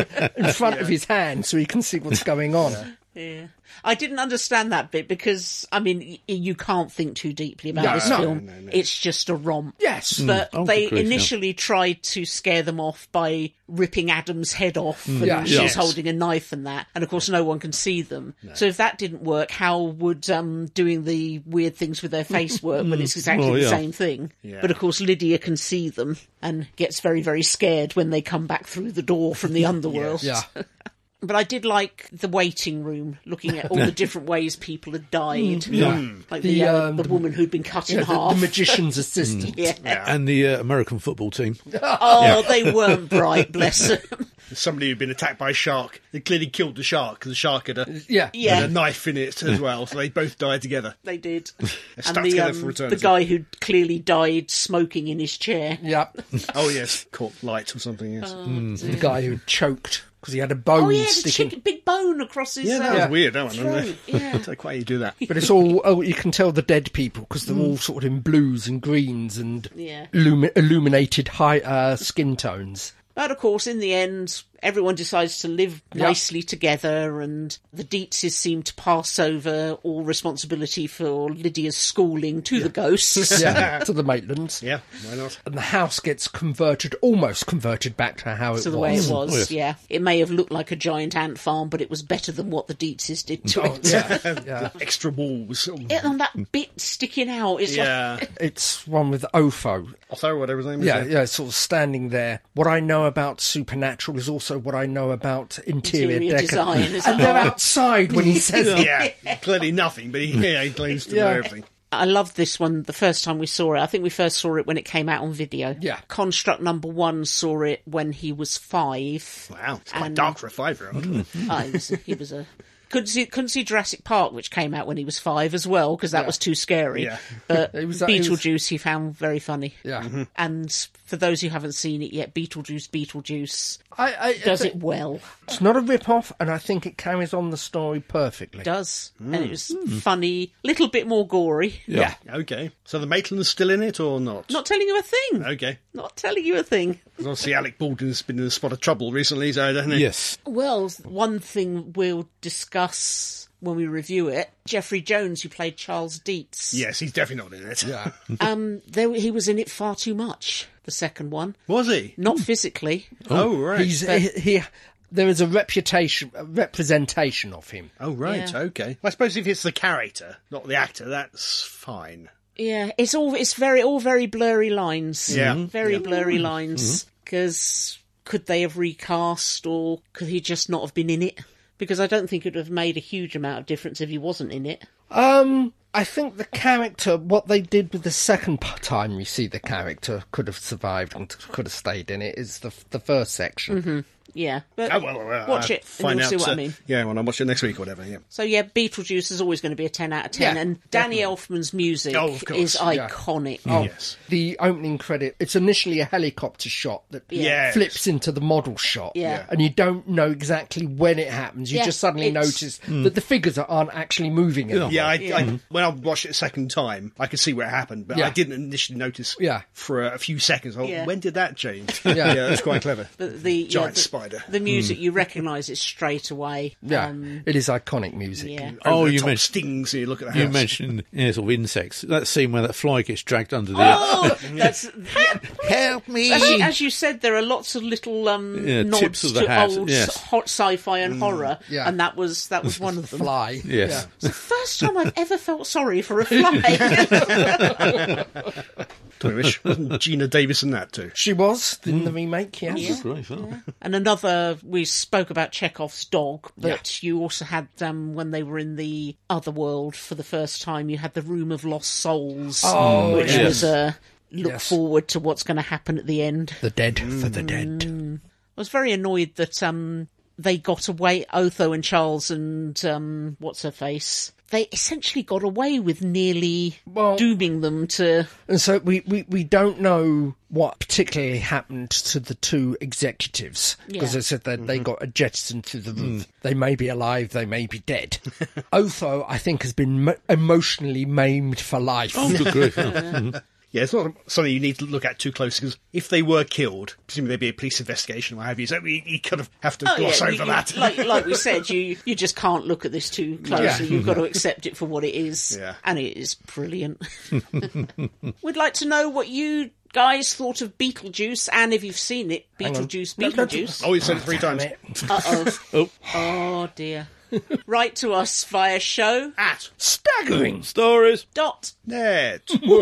front of his hand so he can see what's going on. Yeah. I didn't understand that bit because, I mean, you can't think too deeply about this No. film. No. It's just a romp. Yes. But Oh, they good grief, yeah. initially tried to scare them off by ripping Adam's head off and Yeah. she's Yes. holding a knife and that. And of course no one can see them. So if that didn't work, how would doing the weird things with their face work when it's exactly Well, the yeah. same thing? Yeah. But of course Lydia can see them and gets very, very scared when they come back through the door from the underworld. Yeah. But I did like the waiting room, looking at all the different ways people had died. Like the woman who'd been cut in The half. magician's assistant. Yeah. And the American football team. Oh, they weren't bright, bless them. Somebody who'd been attacked by a shark. They clearly killed the shark because the shark had a, Yeah. Yeah. had a knife in it as well. So they both died together. They did. stuck And together for the eternity. guy who'd clearly died smoking in his chair. Yeah. Oh, yes. Caught light or something, yes. The guy who choked because he had a bone Oh, yeah, the sticking. big bone across his Yeah, that was weird, that one. throat. Yeah. I don't know quite how you do that. But it's all, you can tell the dead people because they're all sort of in blues and greens and Yeah. illuminated high skin tones. But of course, in the end, everyone decides to live nicely together, and the Dietzes seem to pass over all responsibility for Lydia's schooling to the ghosts. Yeah, to the Maitlands. Yeah, why not? And the house gets almost converted back to how it To was. the way it was, Oh, yes. yeah. It may have looked like a giant ant farm, but it was better than what the Dietzes did to it. Yeah. Extra walls. Yeah, and that bit sticking out is like... Yeah. It's one with Ofo. Otho, whatever his name is. Yeah, sort of standing there. What I know about Supernatural is also what I know about interior Interior design, isn't And they're it? outside when he says it. Yeah, clearly nothing, but he claims to know Yeah. everything. I loved this one the first time we saw it. I think we first saw it when it came out on video. Yeah. Construct number 1 saw it when he was 5. Wow, it's quite And- dark for a 5-year-old. He was a... Couldn't see Jurassic Park, which came out when he was 5 as well, because that was too scary. Yeah. But It was- Beetlejuice he found very funny. Yeah. And for those who haven't seen it yet, Beetlejuice I does it well. It's not a rip-off, and I think it carries on the story perfectly. Does. And it was funny, little bit more gory. Yeah. Okay, so the Maitland's still in it or not? Not telling you a thing. Okay. Not telling you a thing. 'Cause obviously Alec Baldwin's been in a spot of trouble recently, so doesn't he? Yes. Well, one thing we'll discuss when we review it, Jeffrey Jones, who played Charles Dietz. Yes, he's definitely not in it. Yeah. He was in it far too much, the second one. Was he? Not physically. Oh, right. There is a representation of him. Oh, right, Yeah. okay. I suppose if it's the character, not the actor, that's fine. Yeah, it's all very blurry lines. Yeah. Very blurry lines. Because could they have recast, or could he just not have been in it? Because I don't think it would have made a huge amount of difference if he wasn't in it. I think the character, what they did with the second time we see the character, could have survived and could have stayed in it, is the first section. Yeah, but Oh, well, watch it and find you'll out, see what I mean. Yeah, when I watch it next week or whatever, yeah. So yeah, Beetlejuice is always going to be a 10 out of 10, Yeah, and Danny Elfman's music Oh, of course, is yeah. iconic. Oh, Yes. the opening credit, it's initially a helicopter shot that Yes. flips into the model shot. Yeah. And you don't know exactly when it happens. You Yeah, just suddenly it's- notice that the figures aren't actually moving anymore. Yeah, I, when I watched it a second time, I could see where it happened, but Yeah. I didn't initially notice Yeah. for a few seconds. Oh, Yeah. When did that change? Yeah. That's quite clever. The Giant the Spider. The music, you recognise it straight away. Yeah, it is iconic music. Yeah. Oh, Over the you top mentioned stings. And you look at the you house. mentioned sort of insects. That scene where that fly gets dragged under the Oh, that's Help me! as you said. There are lots of little nods tips of the to hat, old yes. hot sci-fi and horror, yeah. and that was one of them. Fly. Yes. It's the first time I've ever felt sorry for a fly. I wish. Wasn't Gina Davis in that too? She was in the remake, yes. Yeah. Great film. And another, we spoke about Chekhov's dog, but you also had when they were in the other world for the first time, you had the Room of Lost Souls, which yes. was look forward to what's going to happen at the end. The dead for the dead. I was very annoyed that they got away, Otho and Charles and what's her face. They essentially got away with nearly dooming them to. And so we don't know what particularly happened to the two executives, because they said that they got jettisoned through the roof. They may be alive, they may be dead. Otho, I think, has been emotionally maimed for life. Oh, good grief. Yeah. Yeah, it's not something you need to look at too close, because if they were killed, presumably there'd be a police investigation or what have you, so you kind of have to gloss over that. Like we said, you just can't look at this too closely. You've got to accept it for what it is. Yeah. And it is brilliant. We'd like to know what you guys thought of Beetlejuice, and if you've seen it, Beetlejuice. Oh, you said it 3 times. Uh-oh. Oh, dear. Write to us via show At Staggering. Stories. Net.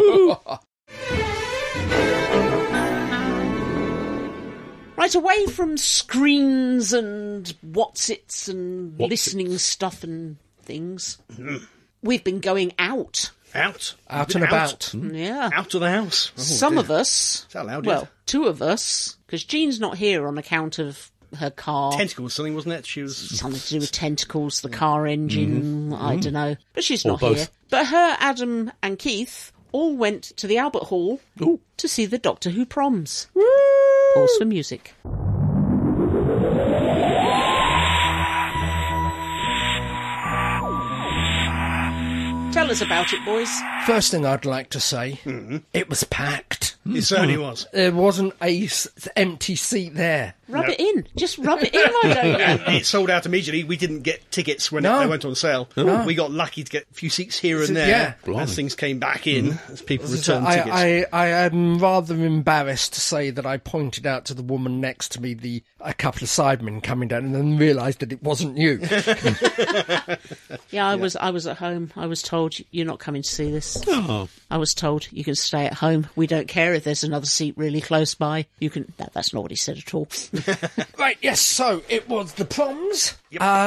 Right, away from screens and what's-its and listening stuff and things, we've been going out. Out and about. Yeah. Out of the house. Oh, Some dear. of us, Is that allowed? well, 2 of us, because Jean's not here on account of her car. Tentacles, something, wasn't it? She was. Something to do with tentacles, the car engine, I don't know. But she's Or not both. here. But her, Adam and Keith all went to the Albert Hall to see the Doctor Who proms. Pause for music. Tell us about it, boys. First thing I'd like to say, it was packed. It certainly was. There wasn't a empty seat there. Rub it in. Just rub it in, why don't you? It sold out immediately. We didn't get tickets when No. they went on sale. No. We got lucky to get a few seats here and So, there yeah. as things came back in, as people So returned tickets. I am rather embarrassed to say that I pointed out to the woman next to me a couple of sidemen coming down and then realised that it wasn't you. Yeah, I was at home. I was told you're not coming to see this. Oh. I was told you can stay at home. We don't care if there's another seat really close by. You can. No, that's not what he said at all. Right, yes, so it was the proms,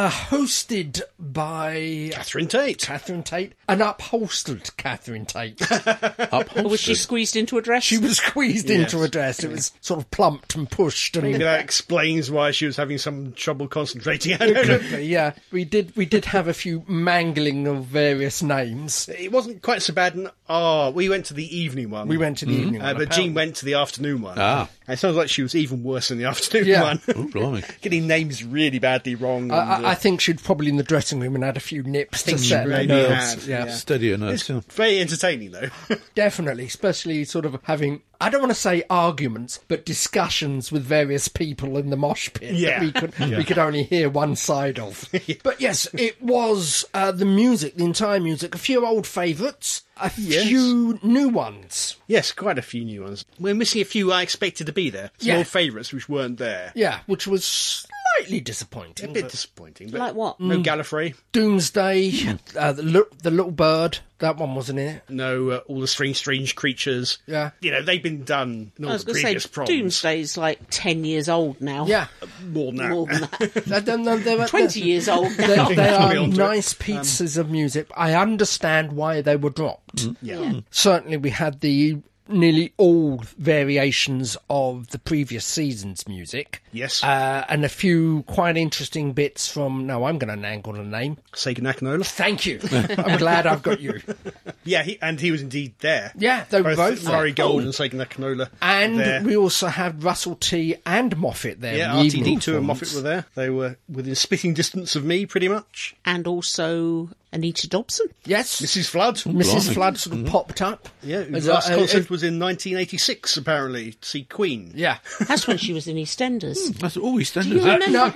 hosted by Catherine Tate. Catherine Tate, an upholstered Catherine Tate. Was she squeezed into a dress? She was squeezed into a dress. It was sort of plumped and pushed. And Maybe that explains why she was having some trouble concentrating. I don't know. yeah, we did have a few mangling of various names. It wasn't quite so bad. We went to the evening one. We went to the evening one, but apparently. Jean went to the afternoon one. Ah. And it sounds like she was even worse in the afternoon Yeah. one. Oh, blimey. Getting names really badly wrong. I think she'd probably in the dressing room and had a few nips to think she set her maybe nerves. had, Yeah. yeah. Steady enough. It's Yeah. very entertaining, though. Definitely, especially sort of having, I don't want to say arguments, but discussions with various people in the mosh pit Yeah. that we could only hear one side of. But yes, it was the music, the entire music, a few old favourites, a few new ones. Yes, quite a few new ones. We're missing a few I expected to be there. Some Yeah. old favourites which weren't there. Yeah, which was slightly disappointing. A bit but disappointing. But Like what? No Gallifrey. Doomsday, the little bird, that one wasn't in it. No all the strange creatures. Yeah. You know, they've been done in I all was the going to previous say, proms. Doomsday's like 10 years old now. Yeah. More than that. More than that. They were 20 years old They, now. they are Beyond it. nice pieces of music. I understand why they were dropped. Yeah. Certainly, we had the nearly all variations of the previous season's music. Yes. And a few quite interesting bits from, no, I'm going to nangle the name. Sega Nakanola. Thank you. I'm glad I've got you. Yeah, he was indeed there. Yeah, they were both there. Murray Gold and Sega Nakanola. And there. we also had Russell T and Moffat there. Yeah, in the evening RTD2 and Moffat performance. were there. They were within spitting distance of me, pretty much. And also Anita Dobson. Yes. Mrs. Flood. Mrs. Flood sort of popped up. Yeah, As the last a- concert was in 1986, apparently, to see Queen. Yeah. That's when she was in EastEnders. Yes. That's always Do standard. you remember?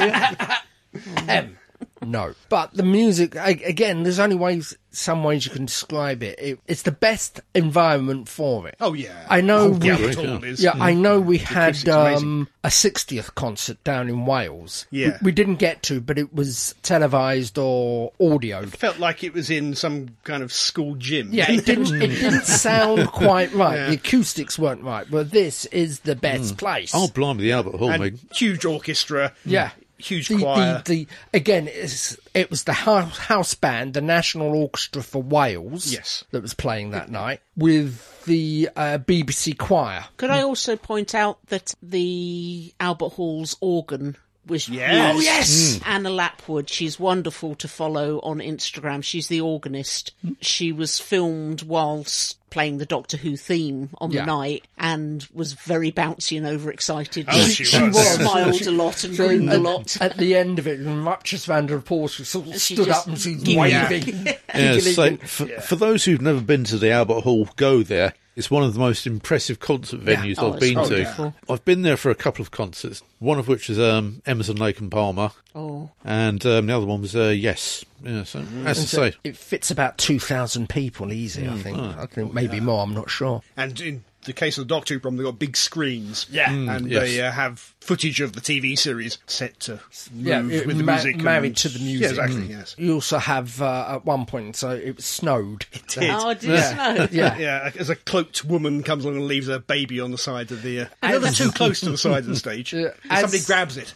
No, but the music again. There's only some ways you can describe it. It's the best environment for it. Oh yeah, I know. The we, Albert Hall is. yeah, I know. We had acoustic's amazing. a 60th concert down in Wales. Yeah. we didn't get to, but it was televised or audio. Felt like it was in some kind of school gym. Yeah, it didn't sound quite right. The acoustics weren't right, but this is the best place. Oh, blimey, the Albert Hall, and Meg. huge orchestra. yeah. Huge choir. Again, it was the house band, the National Orchestra for Wales, Yes. that was playing that night, with the BBC choir. Could I also point out that the Albert Hall's organ was Yes. used? Oh, yes! Anna Lapwood, she's wonderful to follow on Instagram. She's the organist. She was filmed whilst playing the Doctor Who theme on the Yeah. night and was very bouncy and overexcited. Oh, she was. Smiled a lot and grinned a lot. At the end of it, Matches van der Poel sort of She stood just up and she's giggled. waving. Yeah, so giggling. for those who've never been to the Albert Hall, go there. It's one of the most impressive concert venues Oh, I've it's been to. wonderful. I've been there for a couple of concerts, one of which is Emerson, Lake and Palmer, Oh. and the other one was Yes. Yeah, so, as I say, It fits about 2,000 people easy, I think. I think maybe more, I'm not sure. And in the case of the Doctor Who problem, they've got big screens. Yeah. And yes. they have footage of the TV series set to move it with the music. married and- to the Yeah, music. exactly, yes. You also have, at one point, so it snowed. did. Oh, I didn't know. Yeah. Yeah, as a cloaked woman comes along and leaves her baby on the side of the... Another too close to the side of the stage. Yeah, And somebody as- grabs it.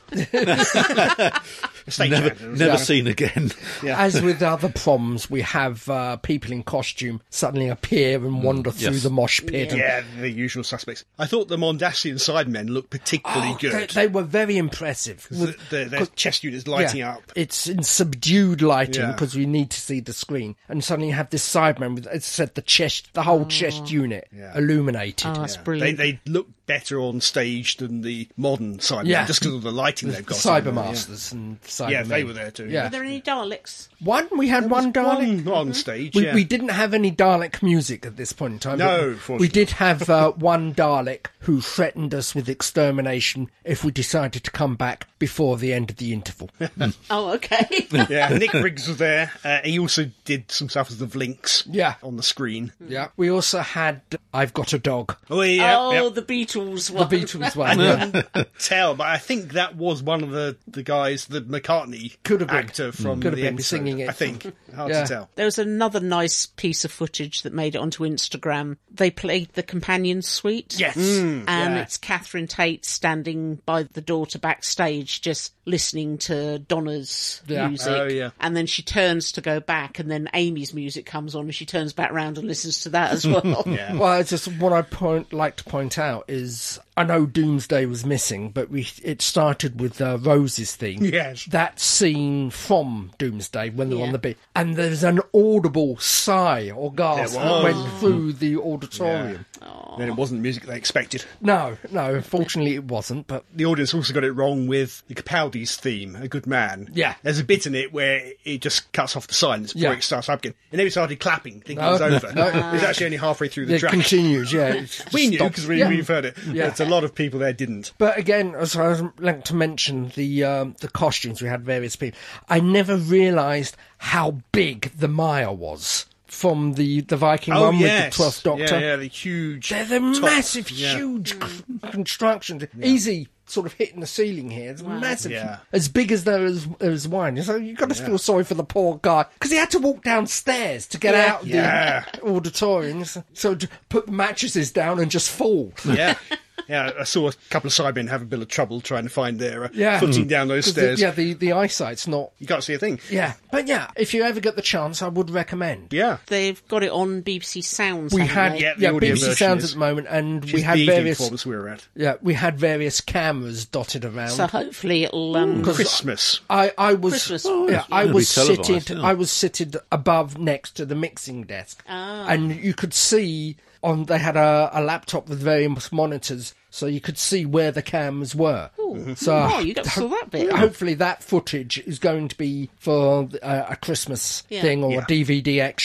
Stage never, manager. never seen again. Yeah. As with other proms, we have people in costume suddenly appear and wander through yes. the mosh pit. and- Yeah, the usual suspects. I thought the Mondasian Sidemen looked particularly good. They were very impressive. Their chest units lighting Yeah, up. It's in subdued lighting Yeah. because we need to see the screen, and suddenly you have this Sideman with, as I said, the whole chest unit illuminated. Oh, that's They, brilliant. they look better on stage than the modern Sidemen, Yeah. just because of the lighting The they've got. Cybermasters and Cybermen. Yeah, they were there too. Yeah. Were there any Daleks? We had one Dalek. One on stage. We, yeah. we didn't have any Dalek music at this point in time. No, but fortunately. we did have one Dalek who threatened us with extermination if we decided to come back before the end of the interval. Oh, okay. Yeah, Nick Briggs was there. He also did some stuff as the Vlinks Yeah. on the screen. Yeah. We also had I've Got a Dog. Oh, yeah. Oh, yeah. the Beatles The one. Beatles I one. Yeah. couldn't tell, but I think that was one of the guys, the McCartney Could have been. actor from Could have the been episode, singing it. I think. Hard Yeah. to tell. There was another nice piece of footage that made it onto Instagram. They played the companion suite. Yes. And yeah. it's Catherine Tate standing by the daughter backstage just listening to Donna's Yeah. music. Oh, yeah. And then she turns to go back and then Amy's music comes on and she turns back round and listens to that as well. Yeah. Well, it's just what I like to point out is I know Doomsday was missing, but it started with Rose's theme. Yes. That scene from Doomsday when they're Yeah. on the beach, and there's an audible sigh or gasp There that was. went through the auditorium. Then it wasn't music they expected. No, unfortunately it wasn't, but The audience also got it wrong with the Capaldi's theme, A Good Man. Yeah. There's a bit in it where it just cuts off the silence before Yeah. it starts up again. And then we started clapping, thinking No, it was over. no. It was actually only halfway through the it track. continues, yeah. It just We knew stops. because Yeah. we've heard it. Yeah. But a lot of people there didn't. But again, as I was like to mention, the costumes, we had various people. I never realised how big the Maya was from the Viking one with the 12th Doctor. Yeah, the huge. They're the top. massive, Yeah. huge constructions. Easy sort of hitting the ceiling here. It's massive. Yeah. As big as there is wine. So you've got to feel sorry for the poor guy. Because he had to walk downstairs to get out of Yeah. the auditorium. So to put the mattresses down and just fall. Yeah. Yeah, I saw a couple of Cybermen have a bit of trouble trying to find their Yeah. footing down those 'Cause stairs. the eyesight's not... You can't see a thing. Yeah. But yeah, if you ever get the chance, I would recommend. Yeah. They've got it on BBC Sounds. We haven't had they? Yeah, the audio BBC version Sounds is- at the moment, and Which we is had the evening various performance we were at. we had various cameras dotted around. So hopefully it'll... Christmas. I was Christmas. I it'll was be televised, seated yeah. I was seated above next to the mixing desk, and you could see they had a laptop with various monitors, so you could see where the cameras were. So Oh, you got saw that bit. hopefully that footage is going to be for a Christmas Yeah. thing or Yeah. a DVD extra.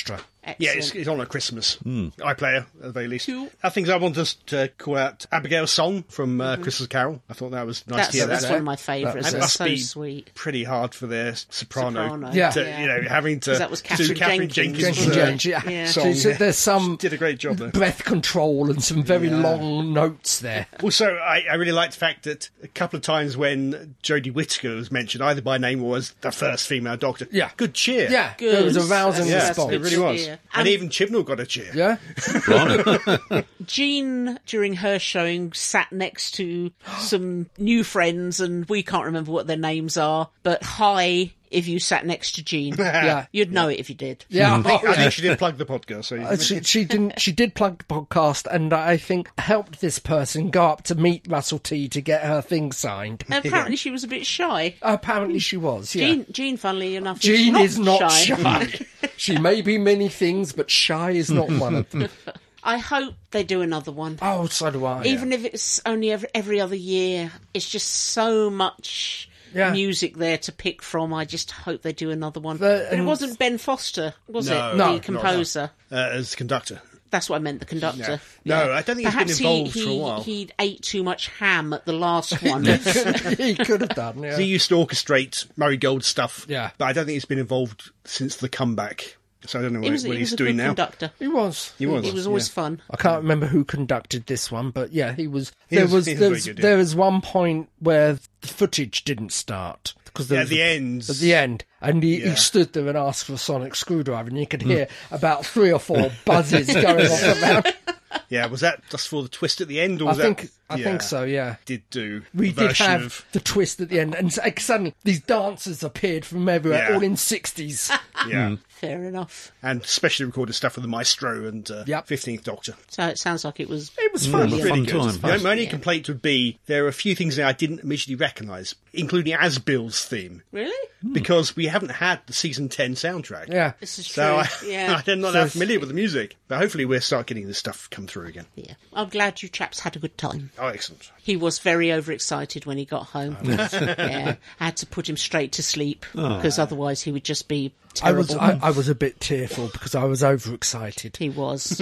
Yeah, Excellent. it's on at Christmas. iPlayer, at the very least. Cool. Other things I want us to call out, Abigail's song from Christmas Carol. I thought that was nice to hear That's that. one of my favourites. And it It's must so be sweet. pretty hard for their soprano. Yeah. To, you know, having to 'Cause that was do Catherine Catherine Jenkins. Jenkins' James, yeah. Yeah. song. So there's some Did a great job there. breath control and some very long notes there. Also, I really like the fact that a couple of times when Jodie Whittaker was mentioned, either by name or as the first female doctor, Yeah. good cheer. Yeah, Good. there was a rousing Yeah, response. it really was. cheer. And even Chibnall got a cheer. Yeah, Blimey. Jean, during her showing, sat next to some new friends, and we can't remember what their names are, but hi if you sat next to Jean. yeah, You'd know it if you did. yeah. I think she did plug the podcast. So She didn't. She did plug the podcast, and I think helped this person go up to meet Russell T to get her thing signed. Apparently she was a bit shy. Apparently, she was. Yeah. Jean, funnily enough, Jean is not shy. shy. She may be many things, but shy is not one of them. I hope they do another one. Oh, so do I. Even if it's only every other year, it's just so much music there to pick from. I just hope they do another one. But it wasn't Ben Foster, was No, it? no, The composer. as conductor. That's what I meant, the conductor. No, I don't think he's been Perhaps involved for a while. He'd ate too much ham at the last one. He could have done. Yeah. He used to orchestrate Murray Gold stuff. Yeah. But I don't think he's been involved since the comeback. So I don't know He was what he's a doing good now. conductor. He was. He was. It was always yeah. fun. I can't remember who conducted this one, but yeah, he was. He There was was. very good, yeah. There was one point where the footage didn't start because there At was the end. At the end, and he Yeah. stood there and asked for a sonic screwdriver, and you could hear about 3 or 4 buzzes going off around. Yeah, was that just for the twist at the end? Or I was think. that... I Yeah, think so. Yeah. Did do We a did version have of... the twist at the end, and suddenly these dancers appeared from everywhere, Yeah. all in 60s. Yeah. Fair enough. And specially recorded stuff with the Maestro and Yep. 15th Doctor. So it sounds like it was. It was fun. Brilliant. Fun Good. time. My only complaint would be there are a few things that I didn't immediately recognise, including Asbill's theme, Really? because we haven't had the season 10 soundtrack. Yeah. This is true. So Yeah. I'm not that familiar with the music. But hopefully we'll start getting this stuff come through again. Yeah. I'm glad you chaps had a good time. Oh, excellent. He was very overexcited when he got home. Yeah. I had to put him straight to sleep because otherwise he would just be terrible. I was a bit tearful because I was overexcited. He was.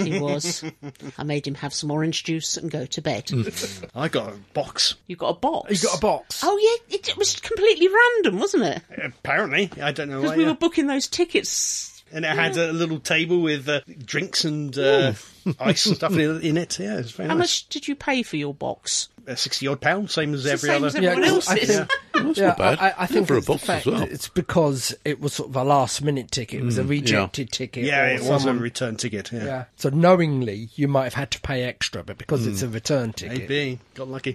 I made him have some orange juice and go to bed. I got a box. You got a box? You got a box. Oh, yeah. It was completely random, wasn't it? Apparently. I don't know Because why. we yeah. were booking those tickets. And it had a little table with drinks and ice and stuff in it. Yeah, it's very How nice. much did you pay for your box? £60-odd, same as every Same other. as everyone else's. That's not bad. I think For a it's the box fact as well. that it's because it was sort of a last-minute ticket. It was a rejected ticket. Yeah, or it was a someone- return ticket. Yeah. Yeah. So knowingly, you might have had to pay extra, but because it's a return ticket. Maybe. Got lucky.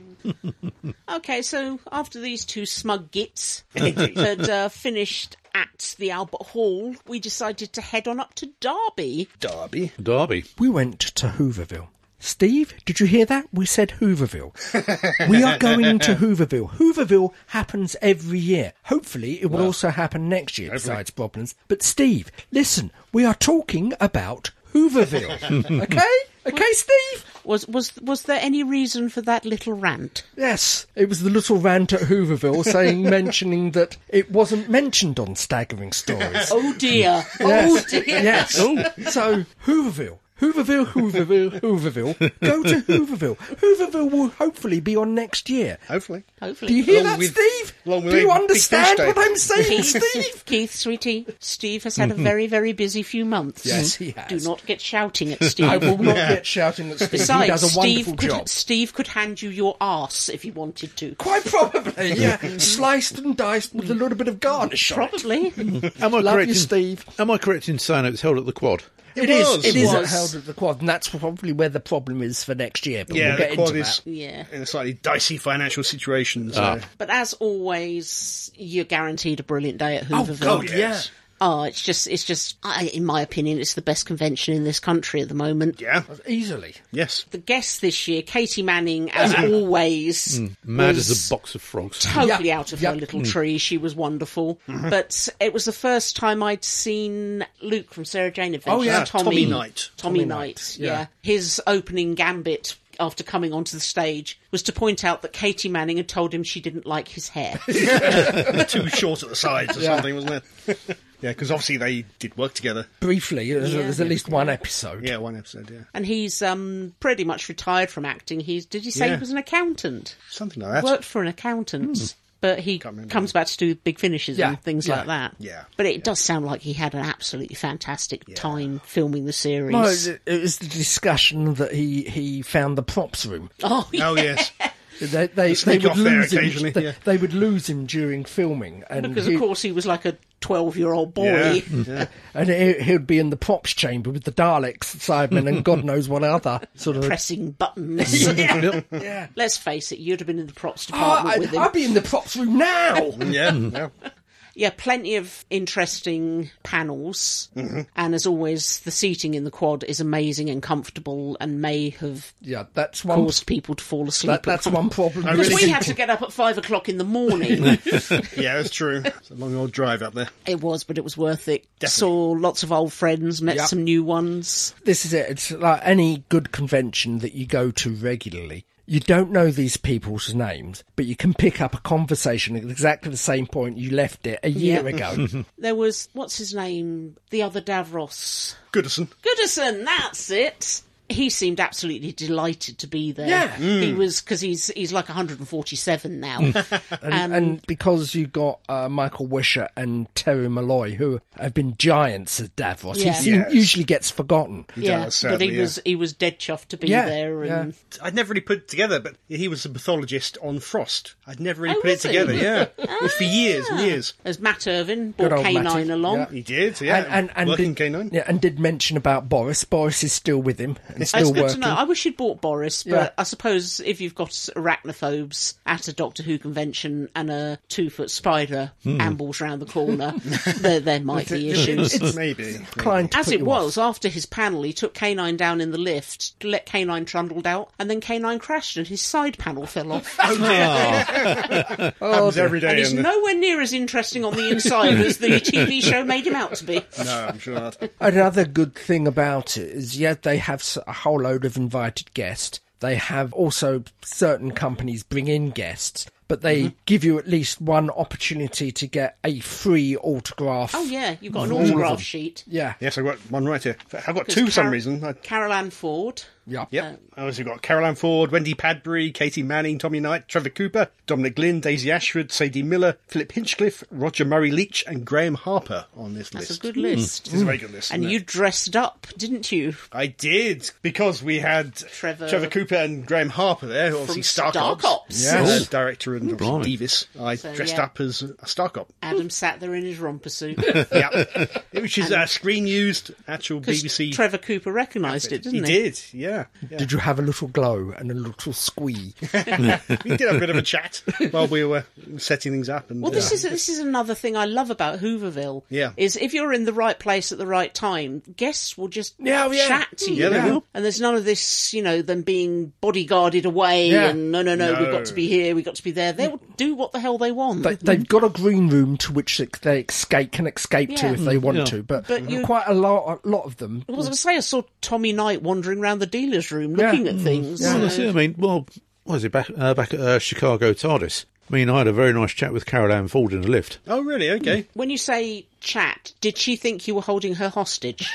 Okay, so after these two smug gits had finished at the Albert Hall, we decided to head on up to Derby. Derby. Derby. We went to Hooverville. Steve, did you hear that? We said Hooverville. We are going to Hooverville. Hooverville happens every year. Hopefully, it will also happen next year, besides problems. But Steve, listen, we are talking about Hooverville. Okay? Okay, Steve? Was there any reason for that little rant? Yes, it was the little rant at Hooverville mentioning that it wasn't mentioned on Staggering Stories. Oh dear. Yes. Oh dear. Yes. So, Hooverville. Hooverville. Go to Hooverville. Hooverville will hopefully be on next year. Hopefully. Hopefully. Do you hear Along that, with- Steve? along with Do you Big understand Fish what Day. I'm saying, Steve? Keith, sweetie, Steve has had a very, very busy few months. Yes, he has. Do not get shouting at Steve. I will not get shouting at Steve. He Besides, does a wonderful job. Steve could hand you your arse if he wanted to. Quite probably, yeah. Sliced and diced with a little bit of garnish on it. Probably. Am I Love correct you, in, Steve. Am I correct in saying it's held at the Quad? It was. is was. held at the Quad, and that's probably where the problem is for next year. But Yeah, we'll get the quad into is that. Yeah. in a slightly dicey financial situation. So. But as always, you're guaranteed a brilliant day at Oh, Hooverville. God, yeah. yes. Oh, it's just, in my opinion, it's the best convention in this country at the moment. Yeah. Easily. Yes. The guest this year, Katie Manning, as always, Mad was as a box of frogs. totally Yeah, out of yeah. her little tree. She was wonderful. But it was the first time I'd seen Luke from Sarah Jane Adventures. Oh, yeah, Tommy Knight. Tommy Tommy Knight, Knight, yeah. yeah. His opening gambit after coming onto the stage was to point out that Katie Manning had told him she didn't like his hair. Too short at the sides or something, wasn't it? Yeah, because obviously they did work together. Briefly, there's at least one episode. Yeah, one episode, yeah. And he's pretty much retired from acting. Did you say he was an accountant? Something like that. Worked for an accountant. But he comes back to do big finishes and things like that. Yeah. But it does sound like he had an absolutely fantastic time filming the series. Well, it was the discussion that he found the props room. Oh, yeah. Oh, yes. They Sneak would off there lose him. occasionally, yeah. They would lose him during filming, and Because, of course, he was like a 12-year-old boy. Yeah. and he'd be in the props chamber with the Daleks, Cybermen, and God knows what other sort of. Pressing buttons. Yeah. Let's face it, you'd have been in the props department with him. I'd be in the props room now. Yeah. Yeah, plenty of interesting panels. And as always, the seating in the quad is amazing and comfortable and may have Yeah, that's one. caused people to fall asleep. That's one problem. Because we had to get up at 5 o'clock in the morning. Yeah, it's true. It's a long old drive up there. It was, but it was worth it. Definitely. Saw lots of old friends, met Yep. some new ones. This is it. It's like any good convention that you go to regularly. You don't know these people's names, but you can pick up a conversation at exactly the same point you left it a year ago. There was, what's his name? The other Davros. Goodison. Goodison, that's it. He seemed absolutely delighted to be there. Yeah. He was, because he's like 147 now. And because you got Michael Wisher and Terry Malloy, who have been giants at Davros, Yeah. he Yes. usually gets forgotten. Yeah, does, but sadly, he was dead chuffed to be Yeah, there. And I'd never really put it together, but he was a pathologist on Frost. I'd never really Oh, put it was he? together, yeah. Well, for years and years. As Matt Irvin Good brought old K9 Matty, along. yeah. He did, yeah. And Working did, K9. Yeah, and did mention about Boris. Boris is still with him and It's still good working. to know. I wish you'd bought Boris, but Yeah. I suppose if you've got arachnophobes at a Doctor Who convention and a 2-foot spider ambles round the corner, there might be issues. Maybe. Inclined to As put it you off. was, after his panel, he took K9 down in the lift, let K9 trundled out, and then K9 crashed and his side panel fell off. Happens every day. And he's in the- nowhere near as interesting on the inside as the TV show made him out to be. No, I'm sure not. Another good thing about it is, yeah, they have a whole load of invited guests. They have also certain companies bring in guests, but they give you at least one opportunity to get a free autograph. Oh, yeah, you've got an autograph sheet. Yeah. Yes, I've got one right here. I've got two for some reason. Carol Ann Ford. Yeah. Yep. Also got Carol Ann Ford, Wendy Padbury, Katie Manning, Tommy Knight, Trevor Cooper, Dominic Glynn, Daisy Ashford, Sadie Miller, Philip Hinchcliffe, Roger Murray Leach, and Graham Harper on this list. That's a good list. It's a very good list. And isn't you it? dressed up, didn't you? I did, because we had Trevor Cooper and Graham Harper there, who obviously Star Star Cops. Cops. Yes. Director and obviously blimey. Davis. I dressed yeah. up as a Star Cop. Adam sat there in his romper suit. Yeah. Which is screen used, actual BBC. Trevor Cooper recognised it, didn't he? He did, yeah. Did you have a little glow and a little squee? We did have a bit of a chat while we were setting things up. And, Well, this is another thing I love about Hooverville. Yeah. Is if you're in the right place at the right time, guests will just Yeah, yeah. chat to you. Yeah, they will. And there's none of this, them being bodyguarded away Yeah. and no, we've got to be here, we've got to be there. They'll do what the hell they want. They've got a green room to which they can escape to Yeah. if they want Yeah. to, but you- quite a lot of them. I was going to say, I saw Tommy Knight wandering around the dealer's room looking at things. Well, that's it. I mean, what was it back at Chicago TARDIS? I mean, I had a very nice chat with Carol Ann Ford in the lift. Oh, really? Okay. When you say chat, did she think you were holding her hostage?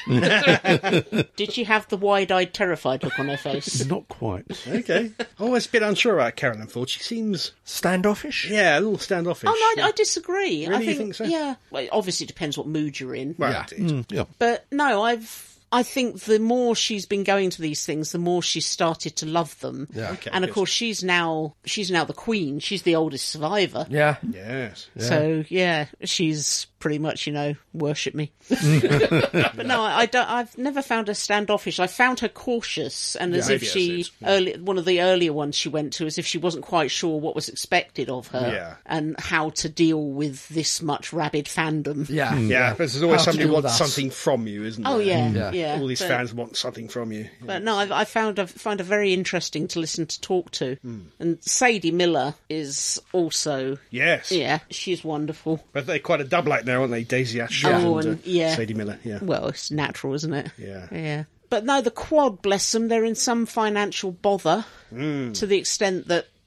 Did she have the wide-eyed, terrified look on her face? Not quite. Okay. I was a bit unsure about Carolyn Ford. She seems, Standoffish? yeah, a little standoffish. Oh, no, I disagree. Really? I You think so? Yeah. Well, obviously, it depends what mood you're in. Well, Yeah. indeed. Yeah. But no, I think the more she's been going to these things, the more she's started to love them. Yeah. Okay, And of good. course, she's now the queen. She's the oldest survivor. Yeah. Yes. So yeah, she's pretty much, worship me. But no, I've never found her standoffish. I found her cautious, and as if maybe that's it. one of the earlier ones she went to, as if she wasn't quite sure what was expected of her, Yeah. and how to deal with this much rabid fandom. Yeah. Yeah, but there's always How to somebody who deal with wants us. something from you, isn't there? Oh yeah. All these But- fans want something from you. But no, I find her very interesting to listen to talk to, Hmm. and Sadie Miller is also Yes. she's wonderful. But they're quite a double act now, aren't they? Daisy Ashford Oh, and and yeah. Sadie Miller. Yeah. Well, it's natural, isn't it? Yeah. Yeah. But no, the quad, bless them, they're in some financial bother Hmm. to the extent that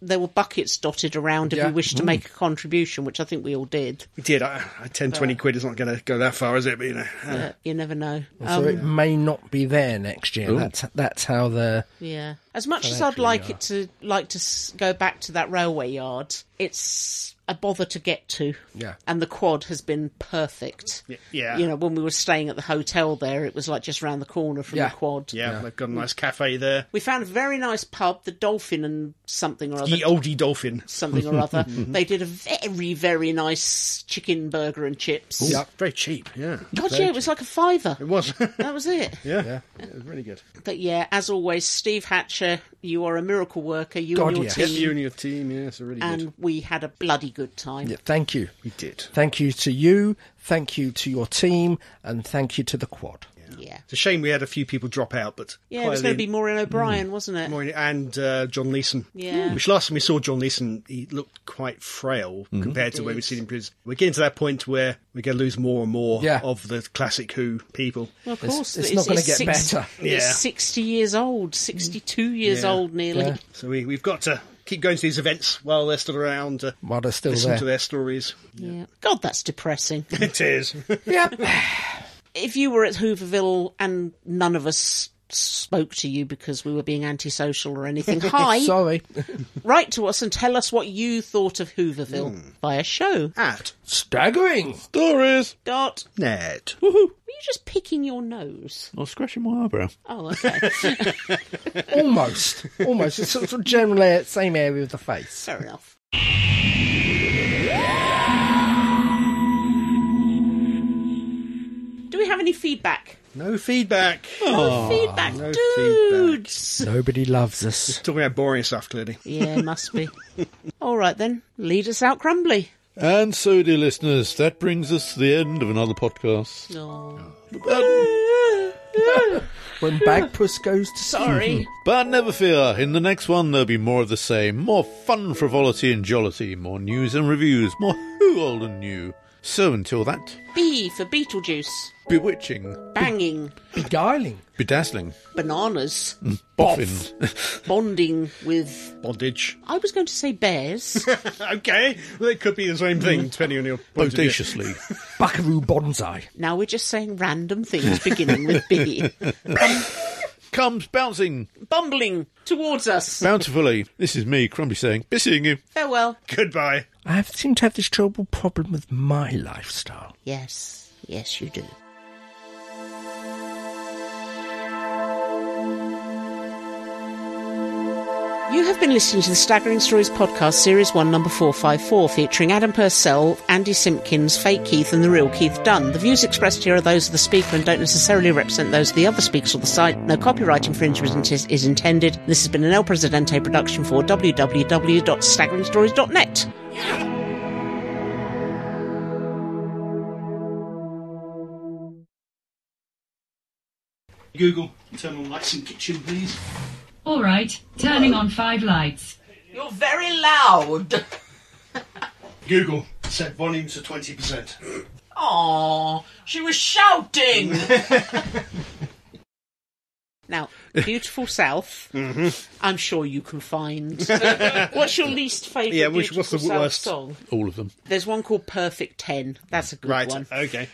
there were buckets dotted around if Yeah. you wished to make a contribution, which I think we all did. We did. 10, 20 quid is not going to go that far, is it? But, you know. You never know. So it may not be there next year. That's how the... Yeah. As much as I'd like to go back to that railway yard, it's a bother to get to. Yeah. And the quad has been perfect. Yeah. You know, when we were staying at the hotel there, it was like just round the corner from the quad. Yeah, they've got a nice cafe there. We found a very nice pub, the Dolphin and something or other. The oldie Dolphin. Something or other. They did a very, very nice chicken burger and chips. Yeah, very cheap, yeah. God, yeah, it was like a £5. It was. That was it. Yeah, it was really good. But yeah, as always, Steve Hatcher, you are a miracle worker. You God, and your yes. team. You and your team, yes, really good. And we had a bloody good time. Yeah, thank you. We did. Thank you to you, thank you to your team, and thank you to the quad. Yeah. It's a shame we had a few people drop out, but Yeah, it was going to be Maureen O'Brien, wasn't it? and John Leeson. Yeah. Which last time we saw John Leeson, he looked quite frail compared to when we've seen him previously. We're getting to that point where we're going to lose more and more of the classic Who people. Well, of course. It's not going to get better. It's 60 years old, 62 years old nearly. Yeah. So we've got to keep going to these events while they're still around, While they're still listen there. to their stories. Yeah. God, that's depressing. It is. Yep. If you were at Hooverville and none of us spoke to you because we were being antisocial or anything, hi, Sorry. write to us and tell us what you thought of Hooverville via show. At Staggering. Stories! Ned. Were you just picking your nose? I was scratching my eyebrow. Oh, okay. Almost. It's sort of generally same area of the face. Fair enough. Do we have any feedback? No feedback. No feedback, no dudes. Nobody loves us. Talking about boring stuff, clearly. Yeah, must be. All right then, lead us out, Crumbly. And so, dear listeners, that brings us to the end of another podcast. Oh. When Bagpuss goes to sea. Sorry. But never fear, in the next one there'll be more of the same. More fun, frivolity and jollity. More news and reviews. More Who old and new. So until that, B for Beetlejuice. bewitching, Banging. Beguiling. bedazzling, Bananas. boffin. Bonding with... Bondage. I was going to say bears. Okay. Well, it could be the same thing, depending on your point of view. Bodaciously. Buckaroo Bonsai. Now we're just saying random things beginning with B. Comes bouncing Bumbling towards us. bountifully. This is me, Crumbly, saying, be seeing you. Farewell. Goodbye. I seem to have this terrible problem with my lifestyle. Yes. Yes, you do. You have been listening to the Staggering Stories podcast, Series 1, number 454, featuring Adam Purcell, Andy Simpkins, Fake Keith and the real Keith Dunn. The views expressed here are those of the speaker and don't necessarily represent those of the other speakers or the site. No copyright infringement is intended. This has been an El Presidente production for www.staggeringstories.net. Google, turn on lights in kitchen, please. All right, turning on 5 lights. You're very loud. Google, set volume to 20%. Aww, she was shouting. Now, Beautiful South, I'm sure you can find. What's your least favourite Yeah, Beautiful what's the South worst? song? All of them. There's one called Perfect 10. That's a good Right, one. okay.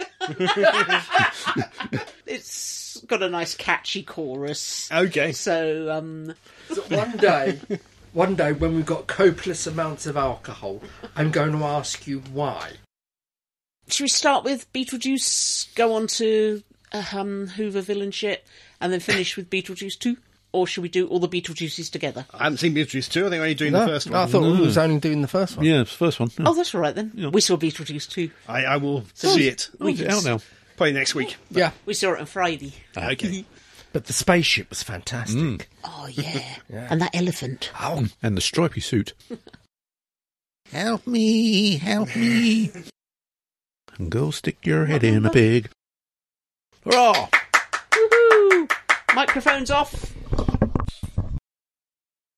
It's got a nice catchy chorus. Okay. So, One day when we've got copious amounts of alcohol, I'm going to ask you why. should we start with Beetlejuice, go on to Hooverville and shit, and then finish with Beetlejuice 2? Or should we do all the Beetlejuices together? I haven't seen Beetlejuice 2. I think I'm only doing the first one. I thought we was only doing the first one. Yeah, it's the first one. Yeah. Oh, that's all right then. Yeah. We saw Beetlejuice 2. I will see it. Oh, it's out now. Probably next week. Yeah, We saw it on Friday. Okay. but the spaceship was fantastic. Oh, yeah. And that elephant. Oh, And the stripy suit. Help me, help me. And go stick your head in a pig. Hurrah! Woohoo! Microphones off.